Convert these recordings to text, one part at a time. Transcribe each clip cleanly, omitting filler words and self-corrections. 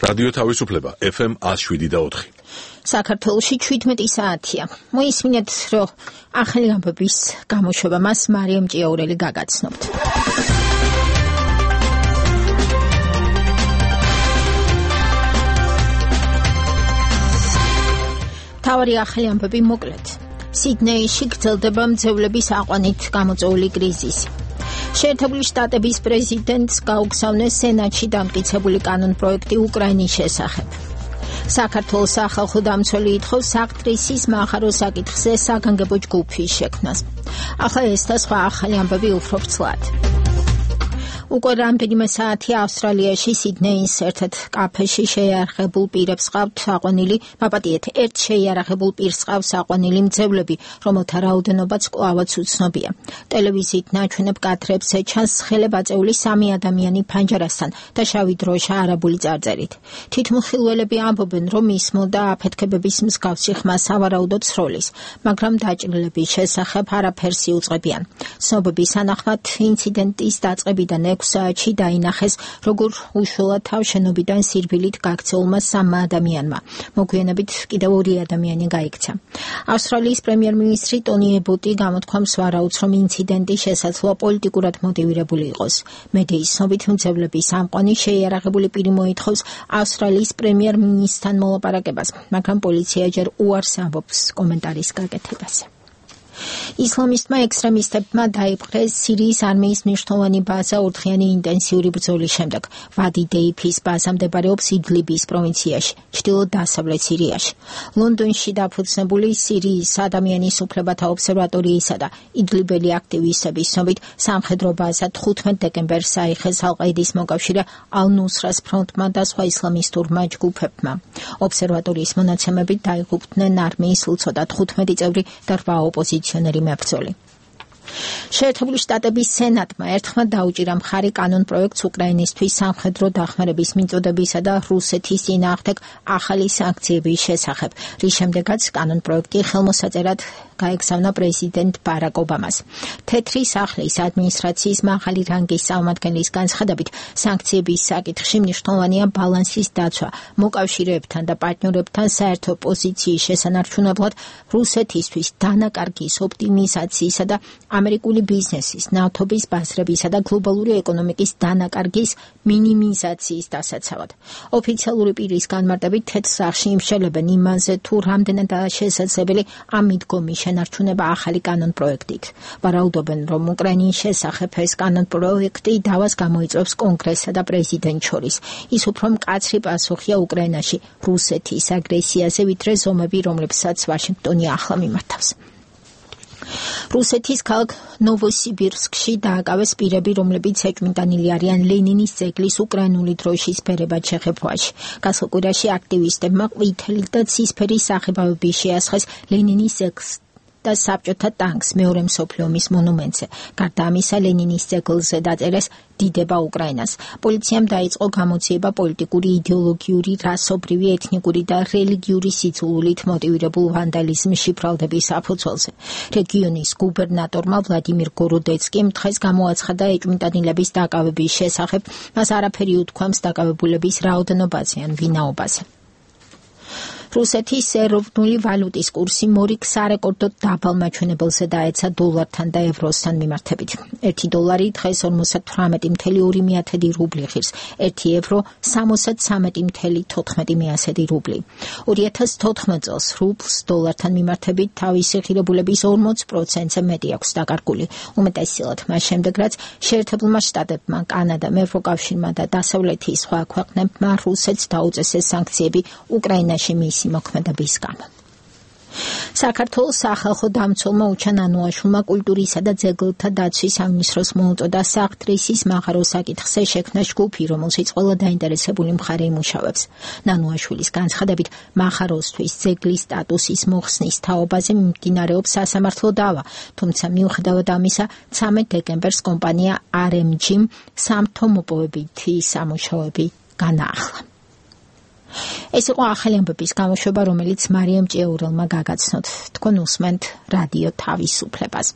რადიო თავისუფლება FM 107.4. საქართველოში 17 საათია. მოისმინეთ, რომ ახალი ამბების გამოშვება მას მარიამ ჭიაურელი გაგაცნობთ. თავარი ახალი ამბები მოკლედ. სიდნეიში გრძელდება მძევლების აყვანით გამოწვეული კრიზისი. შეერთებული შტატების პრეზიდენტს გაუგზავნეს სენატში დამტკიცებული კანონპროექტი უკრაინის შესახებ. საქართველოს სახალხო დამცველი ითხოვს საკტრისის მაღარო საკითხზე საგანგებო ჯგუფის შექმნას. ახლა ეს და სხვა ახალი ამბები უფრო ვრცლად. უკვე რამდენიმე საათია ავსტრალიაში სიდნეის ერთ-ერთ კაფეში შეიარაღებულ პირებს ყავთ აყვანილი, მაპატიეთ, ერთ შეიარაღებულ პირს ყავს აყვანილი მძევლები, რომელთა რაოდენობაც კვლავაც უცნობია. ტელევიზიით ნაჩვენებ კადრებს ეჩანს ხელებაწეული 3 ადამიანი ფანჯარასთან და შავი დროშა არაბული წარწერით. თვითმხილველები ამბობენ, რომ ისმო და აფეთქებების მსგავსი ხმა სავარაუდოდ სროლის, მაგრამ დაჭრილების შესახებ არაფერს იუწყებიან. ცნობების თანახმად ინციდენტის დაწყებიდან 6 საათში დაინახეს, როგორ უშუალოდ თავშენობიდან სირბილით გაქცეულმა 3 ადამიანმა. მოგვიანებით კიდევ 2 ადამიანი გაიქცა. ავსტრალიის პრემიერ-მინისტრი ტონი ებოტი გამოთქვამს ვარაუდს, რომ ინციდენტი შესაძლოა პოლიტიკურად მოტივირებული იყოს. მედიის ცნობით მძევლების ამყვანი შეიარაღებული პირი მოითხოვს ავსტრალიის პრემიერ-მინისტრთან მოლაპარაკებას, მაგრამ პოლიცია ჯერ უარს ამბობს კომენტარის გაკეთებაზე. ისლამისტმა ექსტრემისტებმა დაიპყრეს სირიის არმიის მნიშვნელოვანი ბაზა ორდღიანი ინტენსიური ბრძოლის შემდეგ. ვადი დეიფის ბაზა მდებარეობს იდლიბის პროვინციაში, ჩრდილო-დასავლეთ სირიაში. ლონდონში დაფუძნებული სირიის ადამიანის უფლებათა ობსერვატორიისა და იდლიბელი აქტივისტების ცნობით სამხედრო ბაზა 15 დეკემბერს აიხეს ალ-ყაიდის მოკავშირე ალ-ნუსრას ფრონტმა და სხვა ისლამისტურმა ჯგუფებმა. ობსერვატორიის მონაცემებით დაიღუპნენ არმიის უცოტა 15 წევრი და 8 ოპოზიციონერი მებრძოლი. შეერთებული შტატების სენატმა ერთხმად დაუჭირა მხარი კანონპროექტს უკრაინისთვის სამხედრო დახმარების მიწოდებისა და რუსეთის წინააღმდეგ ახალი სანქციების შესახებ, რის შემდეგაც კანონპროექტი ხელმოსაწერად გაეგზავნა პრეზიდენტ ბარაკ ობამას. თეთრი სახლის ადმინისტრაციის მაღალი რანგის წარმომადგენლის განცხადებით, სანქციების საკითხში მნიშვნელოვანია ბალანსის დაცვა მოკავშირეებთან და პარტნიორებთან საერთო პოზიციის შესანარჩუნებლად, რუსეთისთვის დანაკარგის ოპტიმიზაციისა და ამერიკული ბიზნესის, ნავთობის ბაზრებისა და გლობალური ეკონომიკის დანაკარგის მინიმიზაციის დასაცავად. ოფიციალური პირის განმარტებით თეთრ სახლში იმშელებენ იმაზე, თუ რამდენადაა შესაძლებელი ამ მიდგომის შენარჩუნება ახალი კანონპროექტით. ვარაუდობენ, რომ უკრაინის შესახებ ეს კანონპროექტი დავას გამოიწვევს კონგრესსა და პრეზიდენტს შორის. ის უფრო მკაცრი პასუხია უკრაინაში რუსეთის აგრესიაზე, ვიდრე ზომები, რომლებსაც ვაშინგტონი ახლა მიმართავს. რუსეთის ქალაქ ნოვოსიბირსკში დააკავეს პირები, რომლებიც ეჭვმიტანილი არიან ლენინის ძეგლის უკრაინული დროშის ფერებად შეხებვაში. გასულ კვირაში აქტივისტებმა ყვითელი და ცისფერი სახებავები შეასხეს ლენინის ძეგლს და საბჭოთა ტანკს მეორე მსოფლიო ომის მონუმენტზე. გარდა ამისა, ლენინის ძეგლზე დაწერეს დიდება უკრაინას. პოლიციამ დაიწყო გამოძიება პოლიტიკური, იდეოლოგიური, რასობრივი, ეთნიკური და რელიგიური სიძულვილით მოტივირებულ ვანდალიზმში ბრალდების საფუძველზე. რეგიონის გუბერნატორმა ვლადიმირ გოროდეცკიმ დღეს გამოაცხადა ეჭვმიტანილების დაკავების შესახებ, მას არაფერი უთქვამს დაკავებულების რაოდენობაზე ან ვინაობაზე. რუსეთის ეროვნული ვალუტის კურსი მორიგ სარეკორდო დაბალ მაჩვენებელზე დაეცა დოლართან და ევროსთან მიმართებით. 1 დოლარი დღეს 58.2 რუბლი ღირს, 1 ევრო 63.14 რუბლი. 2014 წელს რუბლს დოლართან მიმართებით თავისი ღირებულების 40%-ზე მეტი აქვს დაკარგული. უმეტესწილად მას შემდეგ, რაც შეერთებულმა შტატებმა, კანადამ, ევროკავშირმა და დასავლეთის სხვა ქვეყნებმა რუსეთს დაუწესეს სანქციები უკრაინაში მისი მოქმედების გამო. საქართველოს სახალხო დამცველმა უჩან ანუაშვილმა კულტურისა და ძეგლთა დაცვის სამინისტროს მოუწოდა საკტრისის მაღარო საკითხზე შექმნა ჯგუფი, რომელშიც ყველა დაინტერესებული მხარე იმუშავებს. ნანუაშვილის განცხადებით, მაღაროსთვის ძეგლის სტატუსის მოხსნის თაობაზე მიმდინარეობს სასამართლო დავა, თუმცა მიუხედავად ამისა, 13 დეკემბერს კომპანია RMG-მ სამთო მოპოვებითი სამუშაოები განაახლა. ეს იყო ახალი ამბების გამოშვება, რომელიც მარიამ ჭიაურელმა გაგაცნოთ. თქვენ უსმენთ რადიო თავისუფლებას.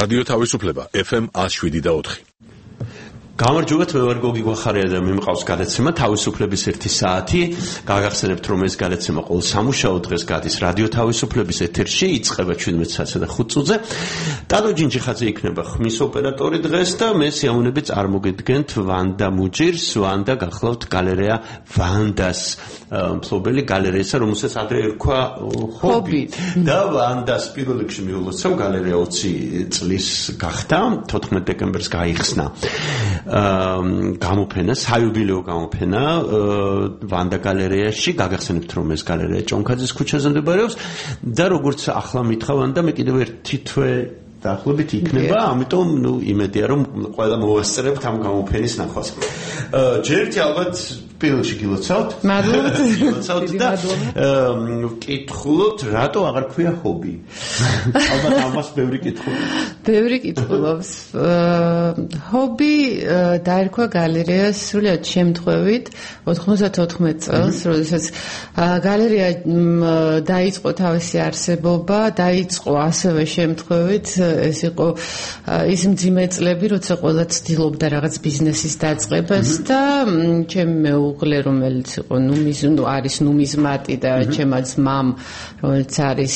რადიო თავისუფლება FM 107.4. გამარჯობათ, მე ვარ გოგი გვახარია და მე მყავს გადაცემა თავისუფლების 1 საათი. გაგახსენებთ, რომ ეს გადაცემა ყოველ სამუშაო დღეს გადის რადიო თავისუფლების ეთერში, იწყება 17:05. ტადო ჯინჯიხაძე იქნება ხმის ოპერატორი დღეს და მე სიამოვნებით წარმოგიდგენთ ვანდა მუჯირს. ვანდა გახლავთ გალერეა ვანდას მფლობელი გალერეისა, რომელსაც ადრე ერქვა ჰობი. და ვანდას პირველ რიგში მიულოცავ გალერეა 20 წლის გახდა, 14 დეკემბერს გაიხსნა. გამოფენა, საიუბილეო გამოფენა ვანდა გალერეაში. გაგახსენებთ, რომ ეს გალერეა ჭონქაძის ქუჩაზე მდებარეობს და როგორც ახლა მითხრა ვანდა, მე კიდევ ერთი თვე დაახლოებით იქნება, ამიტომ იმედია, რომ ყველა მოვასწრებთ ამ გამოფენის ნახვას. ჯერჯი ალბათ პირველში გილოცავთ. მადლობა. გილოცავთ და ვკითხულობთ, რატო აღარ ქვია ჰობი? ალბათ ამას ბევრი კითხულობს. ბევრი კითხულობს. ჰობი დაერქვა გალერეას სრულიად შემთხვევით 94 წელს, როდესაც გალერეა დაიწყო თავისი არსებობა, დაიწყო ასევე შემთხვევით, ეს იყო ის მძიმე წლები, როცა ყველა ცდილობდა რაღაც ბიზნესის დაწყებას და ჩემი მეუღლე, რომელიც იყო არის ნუმიზმატი და ჩემი ძმამ, რომელიც არის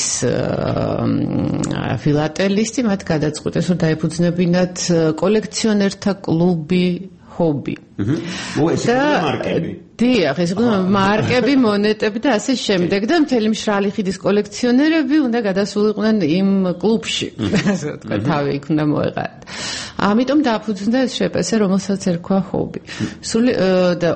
ფილატელისტი, მათ გადაწყვიტეს, რომ დაეფუძნებინათ კოლექციონერთა კლუბი ჰობი. ეს იყო მარკები. დიახ, ეს იყო მარკები, მონეტები და ასე შემდეგ და მთელი მშრალი ხიდის კოლექციონერები უნდა გადასულიყვნენ იმ კლუბში. ასე ვთქვა, თავი იქ უნდა მოეყარათ. ამიტომ დააფუძნდა ეს შეპესე, რომელსაც ერქვა ჰობი. და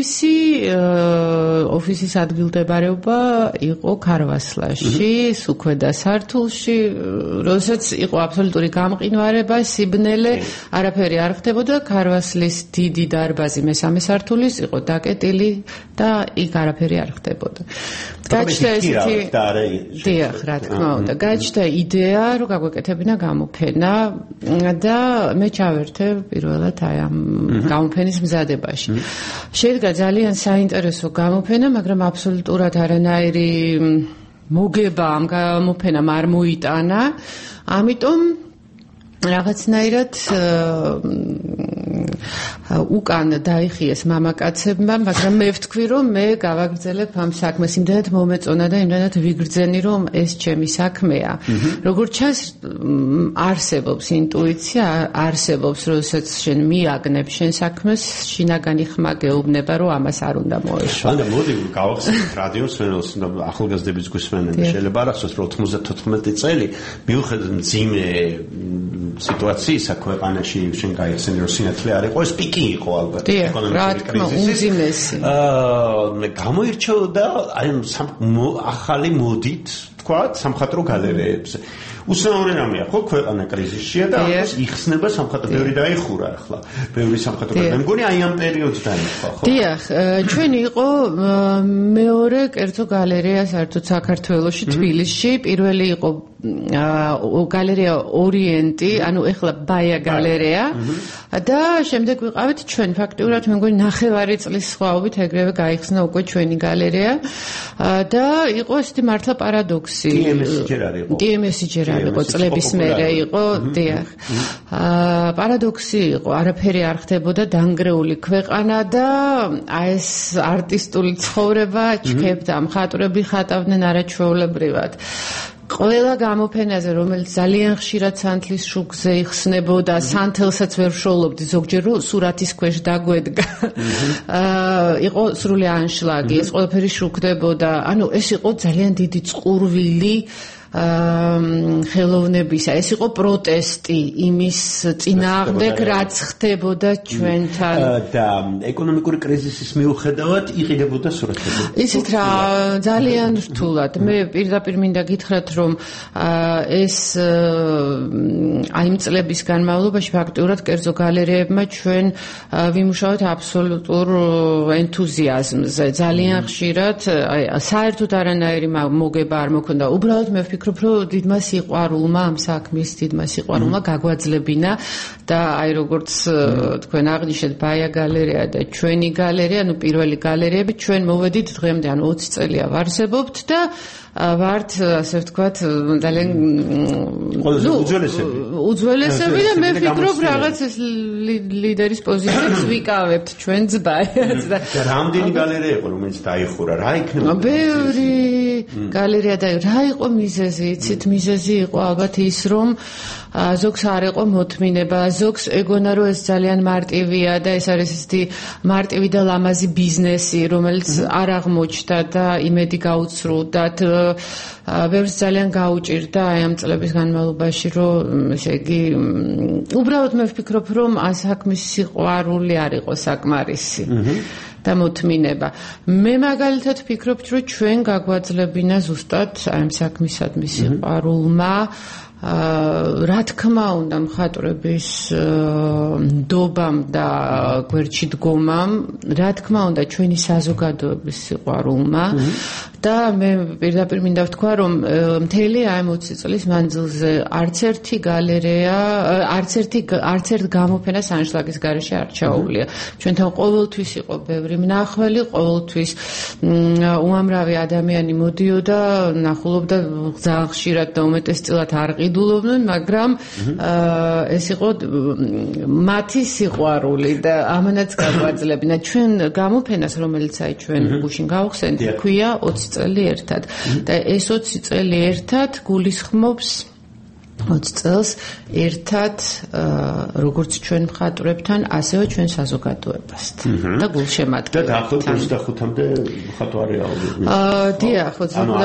ოფისის ადგილმდებარეობა იყო ქარვასლაში, სუქვედა სართულში, როდესაც იყო აბსოლუტური გამყინვარება, სიბნელე, არაფერი არ ხდებოდა, ქარვასლის დიდი დარბაზი მესამე სართულის იყო დაკეტილი და იქ არაფერი არ ხდებოდა. გაჩნდა ესეთი დიახ, რა თქმა უნდა, გაჩნდა იდეა, რომ გაგვეკეთებინა გამოფენა და მე ჩავერთე პირველად აი ამ გამოფენის მზადებაში. შედგა ძალიან საინტერესო გამოფენა, მაგრამ აბსოლუტურად არანაირი მოგება ამ გამოფენამ არ მოიტანა. ამიტომ რაღაცნაირად უკან დაიხიეს მამაკაცებმა, მაგრამ მე ვთქვი, რომ მე გავაგრძელებ ამ საქმეს, იმდენად მომეწონა და იმდენად ვიგრძენი, რომ ეს ჩემი საქმეა. როგორც ჩანს, არსებობს ინტუიცია, არსებობს, როდესაც შენ მიაგნებ შენ საქმეს, შინაგანი ხმა გეუბნება, რომ ამას არ უნდა მოეშვა. ანუ მოდი გავახსენოთ რადიოს ვენელს და ახალგაზრდების გვისმენები, შეიძლება არ ახსოვს, რომ 94 წელი მიუხედავად მძიმე სიტუაციისა ქვეყანაში შენ გაიხსენი, რომ სინათლე არ იყო, ეს პიკი იყო ალბათ ეკონომიკური კრიზისი. გამოირჩეოდა აი ახალი მოდით, თქვათ, სამხატვრო გალერეებზე. უცნაური რამეა, ხო, ქვეყანა კრიზისშია და ამას იხსნება სამხატვრო, ბევრი დაიხურა ახლა. ბევრი სამხატვრო გალერეა. მე მგონი აი ამ პერიოდს დაიხვა, ხო? დიახ, ჩვენი იყო მეორე კერძო გალერეა საერთოდ საქართველოში, თბილისში. პირველი იყო გალერეა ორიენტი, ანუ ეხლა ბაია გალერეა და შემდეგ ვიყავით ჩვენ ფაქტიურად მე მგონი 9 წლის სხვაობით ეგრევე გაიხსნა უკვე ჩვენი გალერეა და იყო ესეთი მართლა პარადოქსი. DMS-ი ჯერ არ იყო, წლების მერე იყო, დიახ. პარადოქსი იყო, არაფერი არ ხდებოდა, დანგრეული ქვეყანა და აი ეს არტისტული ცხოვრება, ჩქებდა, მხატვრები ხატავდნენ არაჩვეულებრივად. ყველა გამოფენაზე, რომელიც ძალიან ხშირად სანთლის შუქზე იხსნებოდა, სანთელსაც ვერ ვშოულობდი, ზოგჯერ სურათის ქვეშ დაგვედგა. იყო სრული ანშლაგი, ეს ყველაფერი შუქდებოდა. ანუ ეს იყო ძალიან დიდი წყურვილი ხელოვნებისა. ეს იყო პროტესტი იმის წინააღმდეგ, რაც ხდებოდა ჩვენთან. და ეკონომიკური კრიზისის მიუხედავად იყიდებოდა სურათები. ისეთ რა ძალიან რთულად. მე პირდაპირ მინდა გითხრათ, რომ ეს აი იმ წლების განმავლობაში ფაქტიურად კერძო გალერეებმა ჩვენ ვიმუშავეთ აბსოლუტურ ენთუზიაზმზე. ძალიან ხშირად აი საერთოდ არანაირი მოგება არ მოქონდა. უბრალოდ მე ვფიქრობ, რომ დიდმა სიყვარულმა ამ საქმის დიდმა სიყვარულმა გაგვაძლებინა და აი როგორც თქვენ აღნიშნეთ ბაია გალერეა და ჩვენი გალერეა, ანუ პირველი გალერეები ჩვენ მოვედით დღემდე, ანუ 20 წელია ვარსებობთ და ვართ, ასე ვთქვათ, ძალიან უძველესები და მე ვფიქრობ რაღაც ეს ლიდერის პოზიციებს ვიკავებთ ჩვენ ძბაიაც და რამდენი გალერეა იყო რომელიც დაიხურა რა იქნება ბევრი გალერეა და რა იყო მიზეზი იცით მიზეზი იყო ალბათ ის რომ ზოგს არ იყო მოთმინება ზოგს ეგონა რომ ეს ძალიან მარტივია და ეს არის ისეთი მარტივი და ლამაზი ბიზნესი რომელიც არ აღმოჩნდა და იმედი გაუცრუდათ ბევრს ძალიან გაუჭირდა აი ამ წლების განმავლობაში რომ ესე იგი უბრალოდ მე ვფიქრობ რომ საქმის სიყვარული არ იყო საკმარისი და მოთმინება მე მაგალითად ვფიქრობ რომ ჩვენ გაგვაძლებინა ზუსტად აი ამ საქმისადმი სიყვარულმა რა თქმა უნდა მხატვრების ნდობამ და გვერდში დგომამ რა თქმა უნდა ჩვენი საზოგადოების სიყვარულმა და მე პირდაპირ მინდა ვთქვა რომ მთელი აი 20 წლის მანძილზე არც ერთი გალერეა არც ერთ გამოფენას ანშლაგის გარეშე არ ჩაუვლია ჩვენთან ყოველთვის იყო ბევრი მნახველი ყოველთვის უამრავი ადამიანი მოდიოდა ნახულობდა ძალიან ხშირად და უმეტესწილად არ ყიდულობდნენ მაგრამ ეს იყო მათი სიყვარული და ამანაც გაგვაძლებინა ჩვენ გამოფენას რომელიც აი ჩვენ გუშინ გავხსენთ ქვია 20 წელი ერთად და ეს 20 წელი ერთად გულისხმობს 20 წელს ერთად როგორც ჩვენ მხატვრებთან ასევე ჩვენ საზოგადოებასთან და გულშემატკივრებთან და დაახლოებით 25-მდე მხატვარია დიახ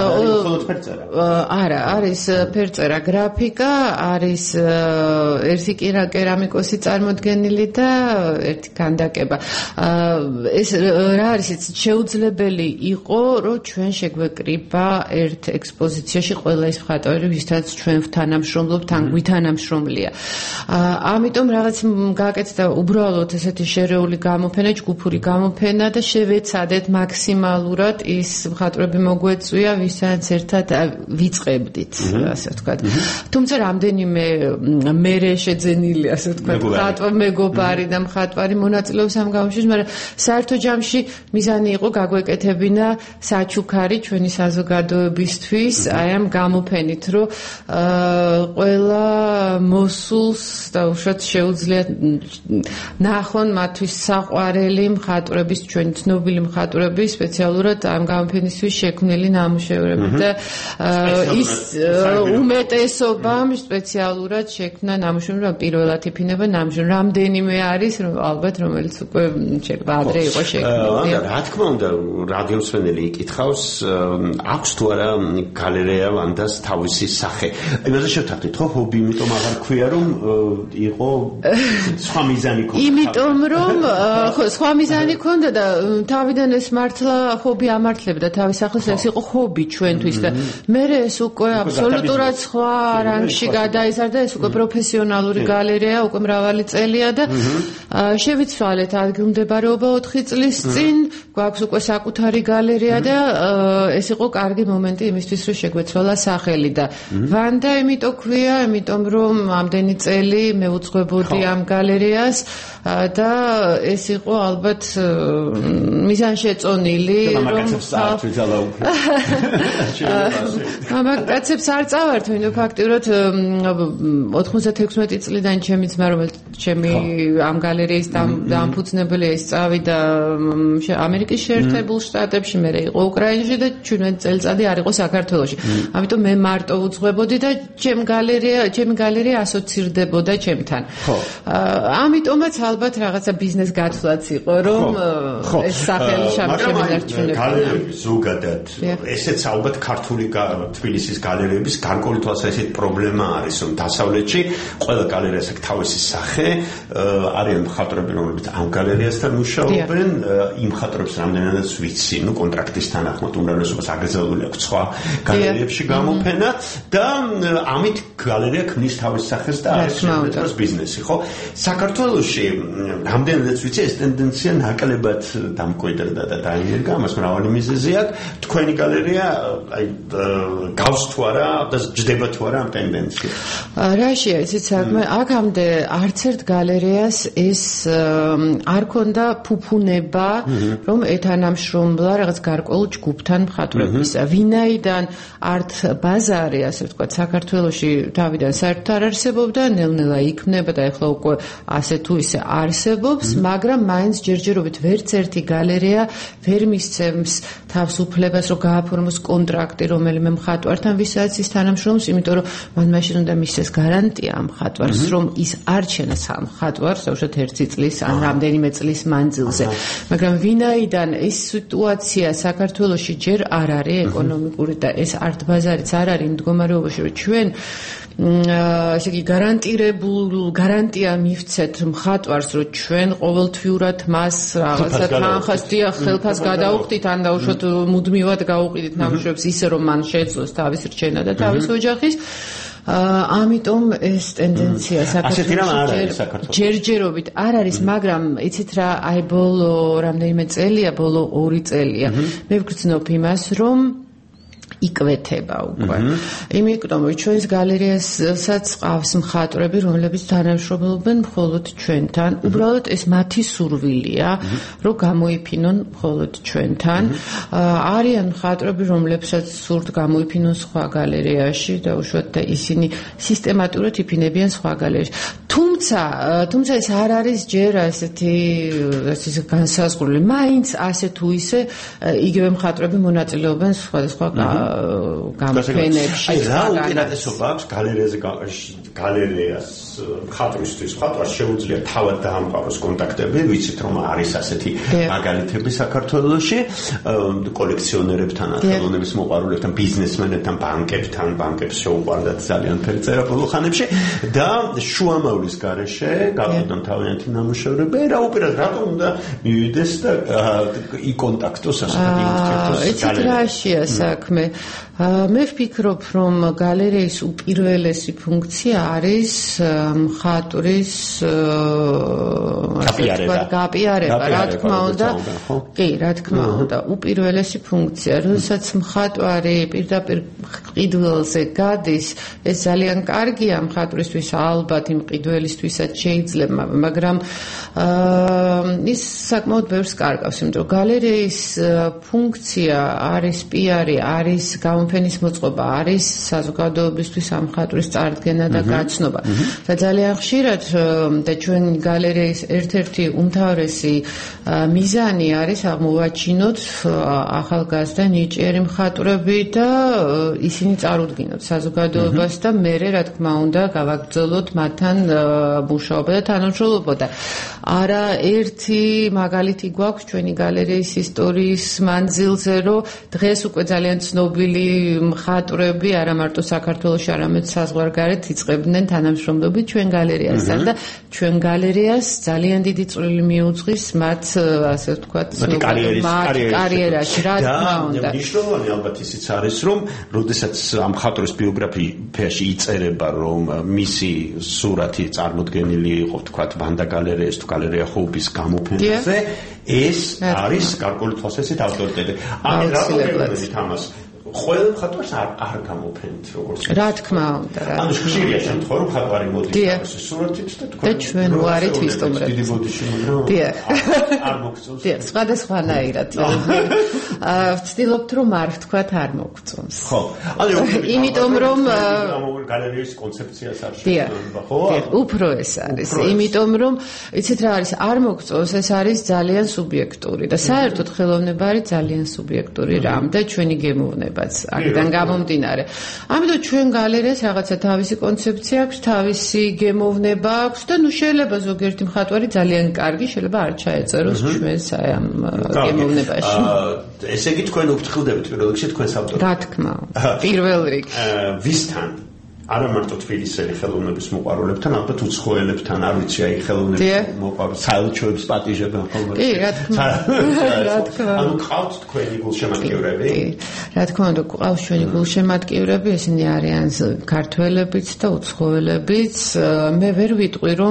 არა არის ფერწერა გრაფიკა არის ერთი კერამიკოსი წარმოდგენილი და ერთი ქანდაკება ეს რა არის ეს შეუძლებელი იყო რომ ჩვენ შეგვეკრიბა ერთ ექსპოზიციაში ყველა ის მხატვარი ვისთანაც ჩვენ თანამშრომლობთ თან გვითანამშრომლია ამიტომ რაღაც გააკეთდა უბრალოდ ესეთი შერეული გამოფენა ჯგუფური გამოფენა და შევეცადეთ მაქსიმალურად ის მხატვრები მოგვეწვია ვისაც ერთად ვიწყებდით ასე ვთქვათ თუმცა რამდენიმე მერე შეძენილი ასე ვთქვათ მხატვარ მეგობარი და მხატვარი მონაწილეობს ამ გამოფენაში მაგრამ საერთო ჯამში მიზანი იყო გაგვეკეთებინა საჩუქარი ჩვენი საზოგადოებისთვის აი ამ გამოფენით რომ ყველა მოსულს და უშუალოდ შეუძლიათ ნახონ მათთვის საყვარელი მხატვრების ჩვენ ცნობილი მხატვრების სპეციალურად ამ გამოფენისთვის შექმნილი ნამუშევრები და ის უმეტესობამ სპეციალურად შექმნა ნამუშევრები პირველად იფინება ნამუშევრები რამდენიმე არის ალბათ რომელიც უკვე ადრე იყო შექმნილი რა თქმა უნდა რადიოსმენელი იკითხავს აქვს თუ არა გალერეა ვანდას თავისი სახე იმაზე შევთანხმდით ხო ჰობი იმიტომ აღარ ქვია რომ იყო სხვა მიზანი ქონდა იმიტომ რომ ხო სხვა მიზანი ქონდა და თავიდან ეს მართლა ჰობი ამართლებდა თავის ახლოს ეს იყო ჰობი ჩვენთვის და მე ეს უკვე აბსოლუტურად სხვა რანგში გადაიზარდა ეს უკვე პროფესიონალური გალერეა უკვე მრავალი წელია და შევიცვალეთ ადგილმდებარეობა 4 წლის წინ გვაქვს უკვე საკუთარი გალერეა და ეს იყო კარგი მომენტი იმისთვის რომ შეგვეცვალა სახელი და ვანდა იმიტომ ქვია იმიტომ რომ ამდენი წელი მე უძღვებოდი ამ გალერეას და ეს იყო ალბათ მიზანშეწონილი მამაკაცებს არ წავართ ვინმე ფაქტიურად 96 წლიდან ჩემი ძმა რომელიც ჩემი ამ გალერეის დამფუძნებელია ის წავიდა ამერიკის შეერთებულ შტატებში მე იყო უკრაინაში და 17 წელიწადი არ იყო საქართველოში ამიტომ მე მარტო უძღვებოდი და ჩემი გალერეა ასოცირდებოდა ჩემთან ამიტომაც ალბათ რაღაცა ბიზნეს გათვლაც იყო რომ ეს სახელი შემენარჩუნებოდა გალერეები ზოგადად ესეც ალბათ ქართული თბილისის გალერეების გარკვეული თვალსაზრისით პრობლემა არის რომ დასავლეთში ყველა გალერეას აქვს თავისი სახე არიან მხატვრები რომლებიც ამ გალერეასთან მუშაობენ იმ მხატვრებს რამდენადაც ვიცი ნუ კონტრაქტის თანახმად უმრავლესობას აგრძელებული აქვს სხვა გალერეებში გამოფენა და ამით გალერეა ქმნის თავის სახეს და არის შემოწმების ბიზნესი ხო საქართველოში რამდენადაც ვიცი ეს ტენდენცია ნაკლებად დამკვიდრდა და დაინერგა ამას მრავალი მიზეზი აქვს თქვენი გალერეა აი გავს თუ არა და ჯდება თუ არა ამ ტენდენციას რაშია იცით საქმე აქამდე არც ერთ გალერეას ეს არ ქონდა ფუფუნება რომ ეთანამშრომლა რაღაც გარკვეულ ჯგუფთან მხატვრებისა ვინაიდან ართ ბაზარი ასე ვთქვათ საქართველოში თავიდან საერთოდ არ არსებობდა, ნელ-ნელა იქმნება და ეხლა უკვე ასე თუ ისე არსებობს, მაგრამ მაინც ჯერჯერობით ვერც ერთი გალერეა ვერ მისცემს თავს უფლებას, რომ გააფორმოს კონტრაქტი რომელიმე მხატვართან, ვისაც ის თანამშრომლობს, იმიტომ რომ მან მაშინ უნდა მისცეს გარანტია ამ მხატვარს, რომ ის არჩენს ამ მხატვარს, თავშოთ 1 წლის ან რამდენიმე წლის მანძილზე. მაგრამ ვინაიდან ეს სიტუაცია საქართველოში ჯერ არ არის ეკონომიკური და ეს არტ ბაზარიც არ არის მდგომარეობაში, რომ ჩვენ ესე იგი გარანტია მივცეთ მხატვარს, რომ ჩვენ ყოველთვიურად მას რაღაცა თანხას ხელფას გადაუხდით, ან დაუშვათ მუდმივად გაუყიდით ნამუშევრებს ისე, რომ მან შეძლოს თავის რჩენა და თავის ოჯახის. ამიტომ ეს ტენდენცია საქართველოში ჯერჯერობით არ არის, მაგრამ იცით რა, აი ბოლო რამდენიმე წელია, ბოლო 2 წელია. მე ვგრძნობ იმას, რომ იკვეთება უკვე. იმიტომ რომ ჩვენს გალერეასაც ყავს მხატვრები, რომლებიც თანამშრომლობენ მხოლოდ ჩვენთან. უბრალოდ ეს მათი სურვილია, რომ გამოიფინონ მხოლოდ ჩვენთან. არიან მხატვრები, რომლებსაც სურთ გამოიფინონ სხვა გალერეაში და უშუალოდ და ისინი სისტემატურად იფინებიან სხვა გალერეაში. თუმცა ეს არ არის ჯერ ასეთი განსაზღვრული. მაინც ასე თუ ისე იგივე მხატვრები მონაწილეობენ სხვადასხვა გამოფენებში. აი რა უპირატესობა აქვს გალერეას მხატვრისთვის? მხატვარს შეუძლია თავად დაამყაროს კონტაქტები, ვიცით რომ არის ასეთი მაგალითები საქართველოში, კოლექციონერებთან, ხელოვნების მოყვარულებთან, ბიზნესმენებთან, ბანკებს შეუყვარდათ ძალიან ფერი წერა ბოლო ხანებში და შუამავლის გარეშე გაყიდონ თავიანთი ნამუშევრები. რა უპირატესად რატომ უნდა მივიდეს და იკონტაქტოს ასეთ ეს რაშია საქმე? მე ვფიქრობ, რომ გალერეის უპირველესი ფუნქცია არის მხატვრის გაპიარება, რა თქმა უნდა. კი, რა თქმა უნდა, უპირველესი ფუნქცია. როდესაც მხატვარი პირდაპირ ყიდველზე გადის, ეს ძალიან კარგია მხატვრისთვის, ალბათ იმ ყიდველისთვისაც შეიძლება, მაგრამ ის საკმაოდ ბევრს კარგავს, იმიტომ რომ გალერეის ფუნქცია არის პიარი, არის გამოფენის მოწყობა, არის საზოგადოებისთვის ამ მხატვრის წარდგენა და გაცნობა. და ძალიან ხშირად და ჩვენ გალერეის ერთ-ერთი უმთავრესი მიზანი არის აღმოვაჩინოთ ახალგაზრდა ნიჭიერი მხატვრები და ისინი წარუდგინოთ საზოგადოებას და მერე რა თქმა უნდა გავაგრძელოთ მათთან მუშაობა და თანამშრომლობა. არა ერთი მაგალითი გვაქვს ჩვენი გალერეის ისტორიის მანძილზე, რომ დღეს უკვე ძალიან ცნობილი მხატვრები არა მარტო საქართველოში, არამედ საზღვარგარეთ იწყებდნენ თანამშრომლობით ჩვენ გალერეასთან და ჩვენ გალერეას ძალიან დიდი წვლილი მიუძღვის მათ ასე ვთქვათ კარიერაში, რა თქმა უნდა. და მნიშვნელოვანი ალბათ ისიც არის, რომ როდესაც ამ მხატვრის ბიოგრაფიაში იწერება, რომ მისი სურათი წარმოდგენილი იყო ვთქვათ ვანდა გალერეის თუ გალერეა ხოუბის გამოფენაზე, ეს არის გარკვეული თვალსაზრისით ავტორიტეტი. ამ რატომ ამას ყველა მხატვარს არ გამოფენთ როგორც რა თქმა უნდა რა. ანუ ხშირია შემთხვევა რომ მხატვარი მოდის სურათით და ჩვენ ვარით ვისტუმრებთ. დიდი ბოდიში მაგრამ არ მოგწონს. დიახ, სხვადასხვანაირად. ვცდილობთ რომ არ ვთქვათ არ მოგწონს. ხო. ანუ იმიტომ რომ გალერეის კონცეფციას არ შეეხება, ხო? უფრო ეს არის. იმიტომ რომ იცით რა არის, არ მოგწონს, ეს არის ძალიან სუბიექტური და საერთოდ ხელოვნება არის ძალიან სუბიექტური რამ და ჩვენი გემოვნება აქედან გამომდინარე. ამიტომ ჩვენ გალერეას რაღაცა თავისი კონცეფცია აქვს, თავისი გემოვნება აქვს და ნუ შეიძლება ზოგიერთი მხატვარი ძალიან კარგი, შეიძლება არ ჩაეწეროს ჩვენს ამ გემოვნებაში. ესე იგი თქვენ უფრთხილდებით პირველ რიგში თქვენს ავტორებს. რა თქმა უნდა, პირველ რიგში. ვისთან? არა მარტო თბილისელი ხელოვნების მოყვარულებთან, ალბათ უცხოელებთან, არ ვიცი, აი ხელოვნების მოყვარულებს, საელჩოებს პატიჟებენ ხოლმე. კი, რა თქმა უნდა. ანუ ყავთ თქვენი გულშემატკივრები? კი, რა თქმა უნდა, ყავს ჩვენი გულშემატკივრები, ესენი არიან ქართველებიც და უცხოელებიც. მე ვერ ვიტყვი, რომ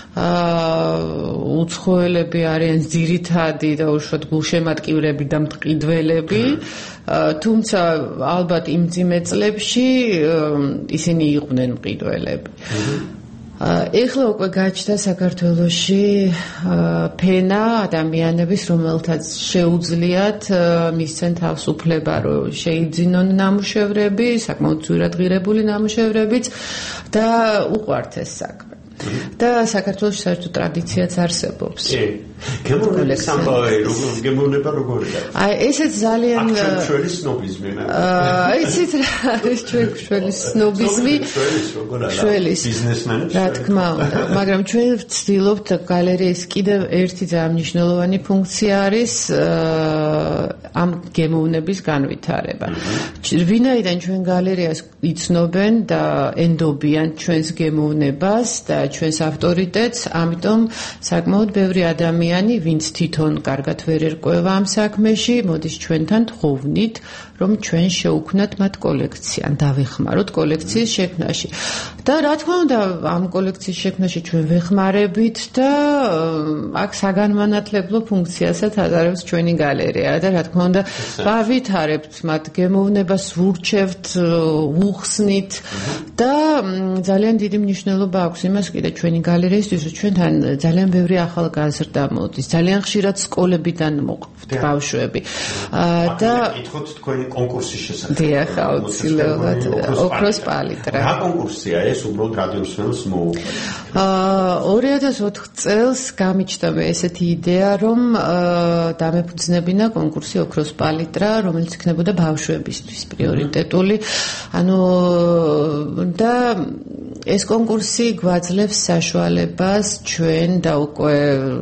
უცხოელები არიან ძირითადი და უშუალოდ გულშემატკივრები და მტყიდველები, თუმცა ალბათ იმ ძიმე წლებში ისინი იყვნენ მყიდველები. ეხლა უკვე გაჩნდა საქართველოში ფენა ადამიანების, რომელთაც შეუძლიათ მისცენ თავისუფლება, რომ შეიძინონ ნამუშევრები, საკმაოდ ძვირადღირებული ნამუშევრებიც და უყვართ ეს საქმე. და საქართველოს საერთო ტრადიციაც არსებობს. გემოვნება სამბავე, გემოვნება როგორია? აი, ესეც ძალიან ჩვენი სნობიზმი. ისიც რა არის ჩვენი სნობიზმი? ჩვენის ბიზნესმენი. რა თქმა უნდა, მაგრამ ჩვენ ვცდილობთ გალერეის კიდევ ერთი ძალიან მნიშვნელოვანი ფუნქცია არის ამ გემოვნების განვითარება. ვინაიდან ჩვენ გალერეას იცნობენ და ენდობიან ჩვენს გემოვნებას და ჩვენს ავტორიტეტს, ამიტომ საკმაოდ ბევრი ადამიანი, ვინც თვითონ კარგად ვერ ერკვევა ამ საქმეში, მოდის ჩვენთან თხოვნით, რომ ჩვენ შევქმნათ მათ კოლექცია, ან დავეხმაროთ კოლექციის შექმნაში. და რა თქმა უნდა, ამ კოლექციის შექმნაში ჩვენ ვეხმარებით და აქ საგანმანათლებლო ფუნქციასაც ატარებს ჩვენი გალერეა და რა თქმა უნდა, გავითარებთ მათ გემოვნებას, ვურჩევთ, ვუხსნით და ძალიან დიდი მნიშვნელობა აქვს იმას კიდე ჩვენი გალერეისთვის, რომ ჩვენთან ძალიან ბევრი ახალგაზრდა მოდის, ძალიან ხშირად სკოლებიდან მოყვთ ბავშვები. და ითხოვთ თქვენი კონკურსის შესახებ. დიახ, აუცილებლად ოქროს პალიტრა. რა კონკურსია ეს, უბრალოდ რადიოსმენელს მოუყვება? 2004 წელს გამიჩნდა მე ესეთი იდეა, რომ დამეფუძნებინა კონკურსი ოქროს პალიტრა, რომელიც იქნებოდა ბავშვებისთვის პრიორიტეტული. ანუ და ეს კონკურსი გვაძლევს საშუალებას ჩვენ და უკვე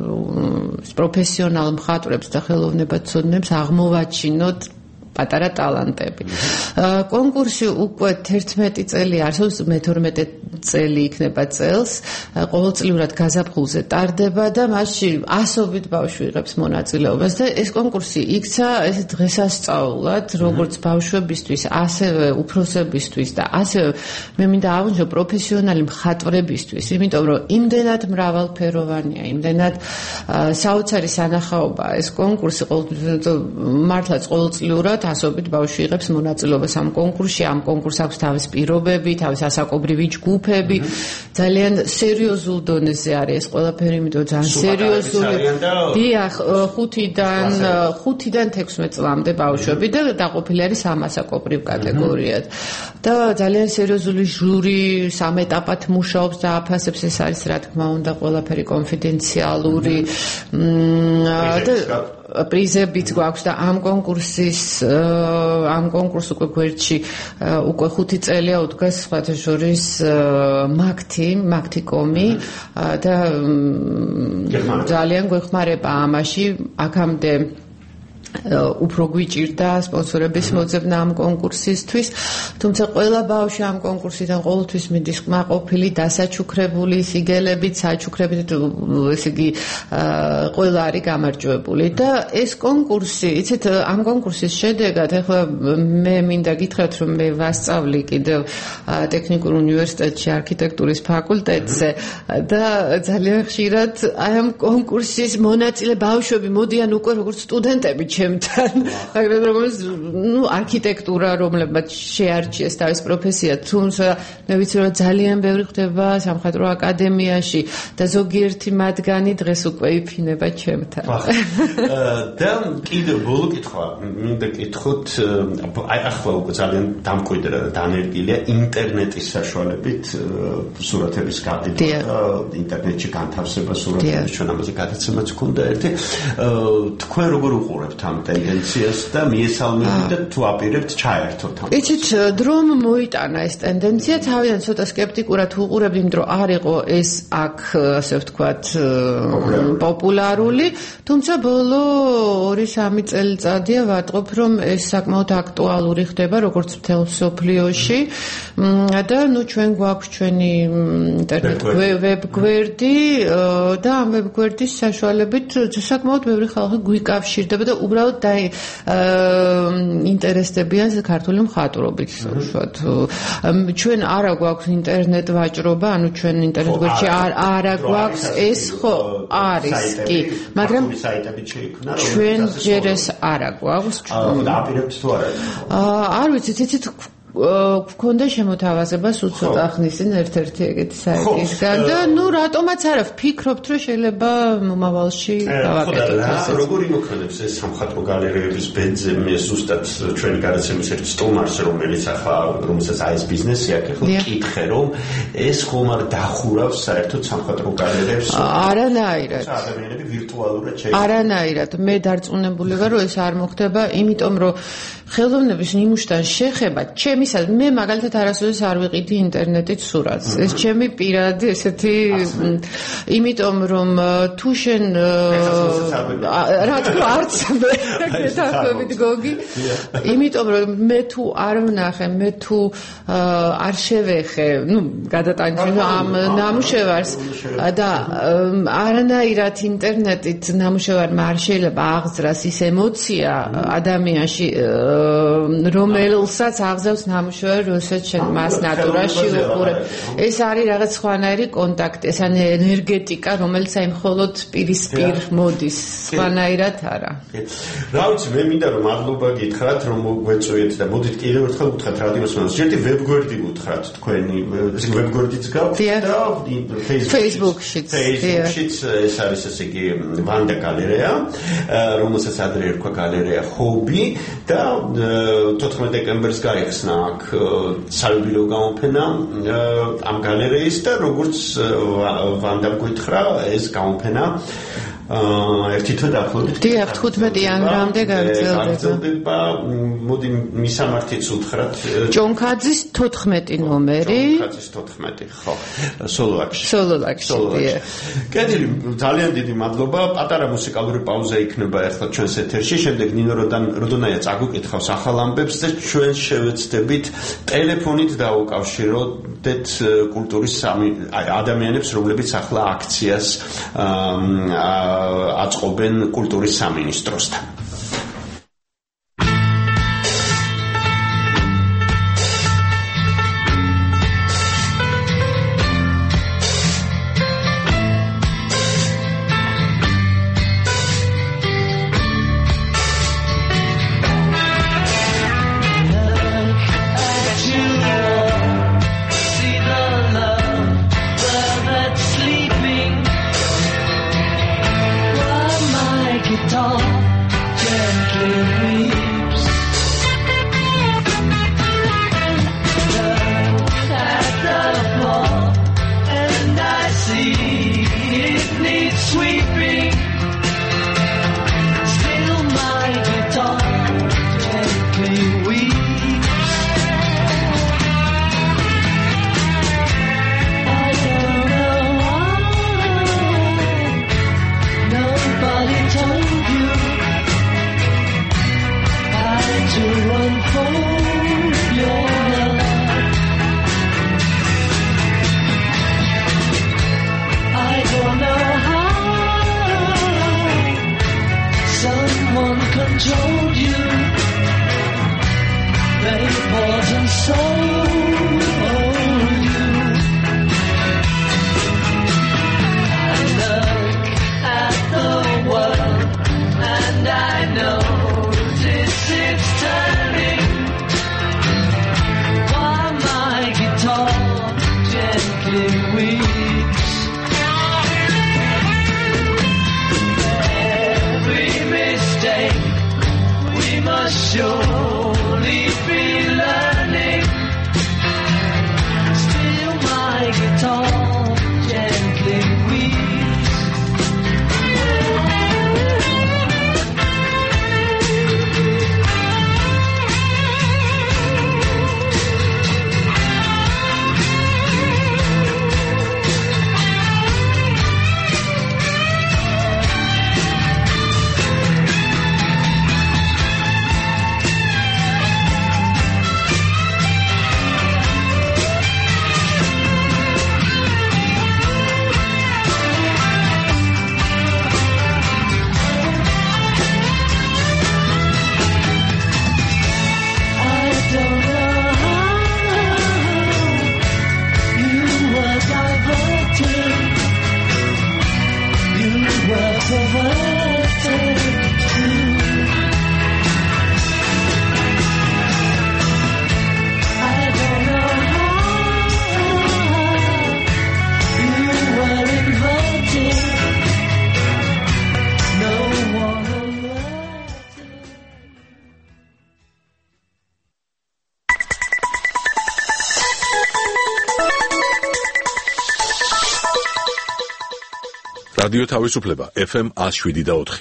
პროფესიონალ მხატვრებს და ხელოვნებათმცოდნებს აღმოვაჩინოთ პატარა ტალანტები. კონკურსი უკვე 11 წელი არსებობს, 12 წელი იქნება წელს, ყოველწლიურად გაზაფხულზე ტარდება და მასში ასობით ბავშვი იღებს მონაწილეობას და ეს კონკურსი იქცა ეს დღესასწაულად, როგორც ბავშვებისთვის, ასევე უფროსებისთვის და ასევე მე მინდა აღვნიშნო პროფესიონალი მხატვრებისთვის, იმიტომ რომ იმდენად მრავალფეროვანია, იმდენად საოცარი სანახაობაა ეს კონკურსი, მართლაც ყოველწლიურად ასობით ბავშვი იღებს მონაწილეობას ამ კონკურსში, ამ კონკურსს აქვს თავის პირობები, თავის ასაკობრივი ჯგუფები, ძალიან სერიოზულ დონეზე არის ეს ყველაფერი, იმიტომ ძალიან სერიოზული. დიახ, 5-დან 16 წლამდე ბავშვები და დაყოფილი არის ამ ასაკობრივ კატეგორიად. და ძალიან სერიოზული ჟური სამ ეტაპად მუშაობს და აფასებს, ეს არის რა თქმა უნდა ყველაფერი კონფიდენციალური და პრიზებიც გვაქვს და ამ კონკურს უკვე გვერდში უკვე 5 წელია უდგას სხვათა შორის მაგთიკომი და ძალიან გვეხმარება ამაში აქამდე უფრო გვიჭირდა სპონსორების მოძებნა ამ კონკურსისთვის, თუმცა ყველა ბავშვი ამ კონკურსიდან ყოველთვის მიდის კმაყოფილი, დასაჩუქრებული, სიგელებით, საჩუქრებით, ესე იგი ყველა არის გამარჯვებული და ეს კონკურსი, იცით, ამ კონკურსის შედეგად ახლა მე მინდა გითხრათ, რომ მე ვასწავლი კიდევ ტექნიკურ უნივერსიტეტში არქიტექტურის ფაკულტეტზე და ძალიან ხშირად ამ კონკურსის მონაწილე ბავშვები მოდიან უკვე როგორც სტუდენტები ჩემთან, მაგრამ როგორც არქიტექტურა, რომლებმაც შეარჩიეს თავის პროფესია, თუმცა მე ვიცი, რომ ძალიან ბევრი ხდება სამხატვრო აკადემიაში და ზოგიერთი მათგანი დღეს უკვე იფინება ჩემთან. და კიდევ ბოლო კითხვა, მინდა გითხოთ, აი ახლა უკვე ძალიან დამკვიდრა და დანერგილია ინტერნეტის საშუალებით სურათების გაყიდვა, ინტერნეტში განთავსება სურათების, ჩვენ ამაზე გადაცემაც გქონდა ერთი. თქვენ როგორ უყურებთ ამ ტენდენციას და მიესალმებით და თუ აპირებთ ჩაერთოთ ამ. იცით, დრომ მოიტანა ეს ტენდენცია, თავიდან ცოტა სკეპტიკურად ვუყურებდი, იმიტომ რომ არ იყო ეს აქ, ასე ვთქვათ, პოპულარული, თუმცა ბოლო 2-3 წელიწადია ვატყობ, რომ ეს საკმაოდ აქტუალური ხდება როგორც მთელ მსოფლიოში და ჩვენ გვაქვს ჩვენი ინტერნეტ ვებგვერდი და ამ ვებგვერდის საშუალებით საკმაოდ ბევრი ხალხი გვიკავშირდება და უბრალოდ ინტერესდებიან ქართული მხატვრობით. ჩვენ არა გვაქვს ინტერნეტ ვაჭრობა, ანუ ჩვენ ინტერნეტ გვერდში არა გვაქვს ეს, ხო, არის კი, მაგრამ ჩვენ ჯერ ეს არა გვაქვს. აპირებთ თუ არა? არ ვიცით, იცით, გქონდა შემოთავაზება სულ ცოტა ხნის წინ ერთ-ერთი ეგეთი საიტისგან და ნუ რატომაც არა ვფიქრობთ რომ შეიძლება მომავალში გავაკეთოთ ასე. როგორი მოქმედებს ეს სამხატვრო გალერეების ბედზე მე ზუსტად ჩვენი გადაცემის ერთ სტუმარს რომელიც ახლა რომელსაც აი ეს ბიზნესი აქვს ახლა კითხე რომ ეს ხომ არ დახურავს საერთოდ სამხატვრო გალერეებს? არანაირად. ადამიანები ვირტუალურად შეიძლება. არანაირად. მე დარწმუნებული ვარ რომ ეს არ მოხდება, იმიტომ რომ ხელოვნების ნიმუშთან შეხება ჩემისად მე მაგალითად არასოდეს არ ვიყიდი ინტერნეტით სურათს. ეს ჩემი პირადი ესეთი იმიტომ რომ თუ შენ რა თქმა არც მე გეთანხმებით გოგი იმიტომ რომ მე თუ არ ვნახე მე თუ არ შევეხე ნუ გადატანჩინო ამ ნამუშევარს და არანაირად ინტერნეტით ნამუშევარმა არ შეიძლება აღძრას ის ემოცია ადამიანში რომელსაც აღზევს ნამუშევარი, როდესაც შენ მას ნატურაში უყურებ. ეს არის რაღაც სხვანაირი კონტაქტი, ეს არის ენერგეტიკა, რომელიც აი მხოლოდ პირისპირ მოდის, სხვანაირად არა. რა ვიცი, მე მინდა რომ მადლობა გითხრათ, რომ მოგვეწვიეთ და მოდით კიდევ ერთხელ უთხრათ რადიოს მონას. ჯერდი ვებგვერდი უთხრათ თქვენი, ესე ვებგვერდიც გაქვთ და Facebook-შიც. Facebook-შიც ეს არის ესე იგი ვანდა გალერეა, რომელსაც ადრე ერქვა გალერეა ჰობი და 14 დეკემბერს გაიხსნა აქ საიუბილეო გამოფენა ამ გალერეის და როგორც ვანდამ გითხრა ეს გამოფენა ერთი თვე დაახლოებით 15 იანვრამდე გაგრძელდება. მოდი მისამართიც უთხრათ ჭონქაძის 14 ნომერი. ჭონქაძის 14 ხო. სოლოლაკში. კეთილი, ძალიან დიდი მადლობა. პატარა მუსიკალური პაუზა იქნება ახლა ჩვენს ეთერში. შემდეგ ნინო როდონაია წაგუკითხავს ახალ ამბებს და ჩვენ შევეცდებით ტელეფონით დაუკავშიროთ კულტურის ადამიანებს, რომლებიც ახლა აქციას აწყობენ კულტურის სამინისტროსთან. რადიო თავისუფლება FM 107.4.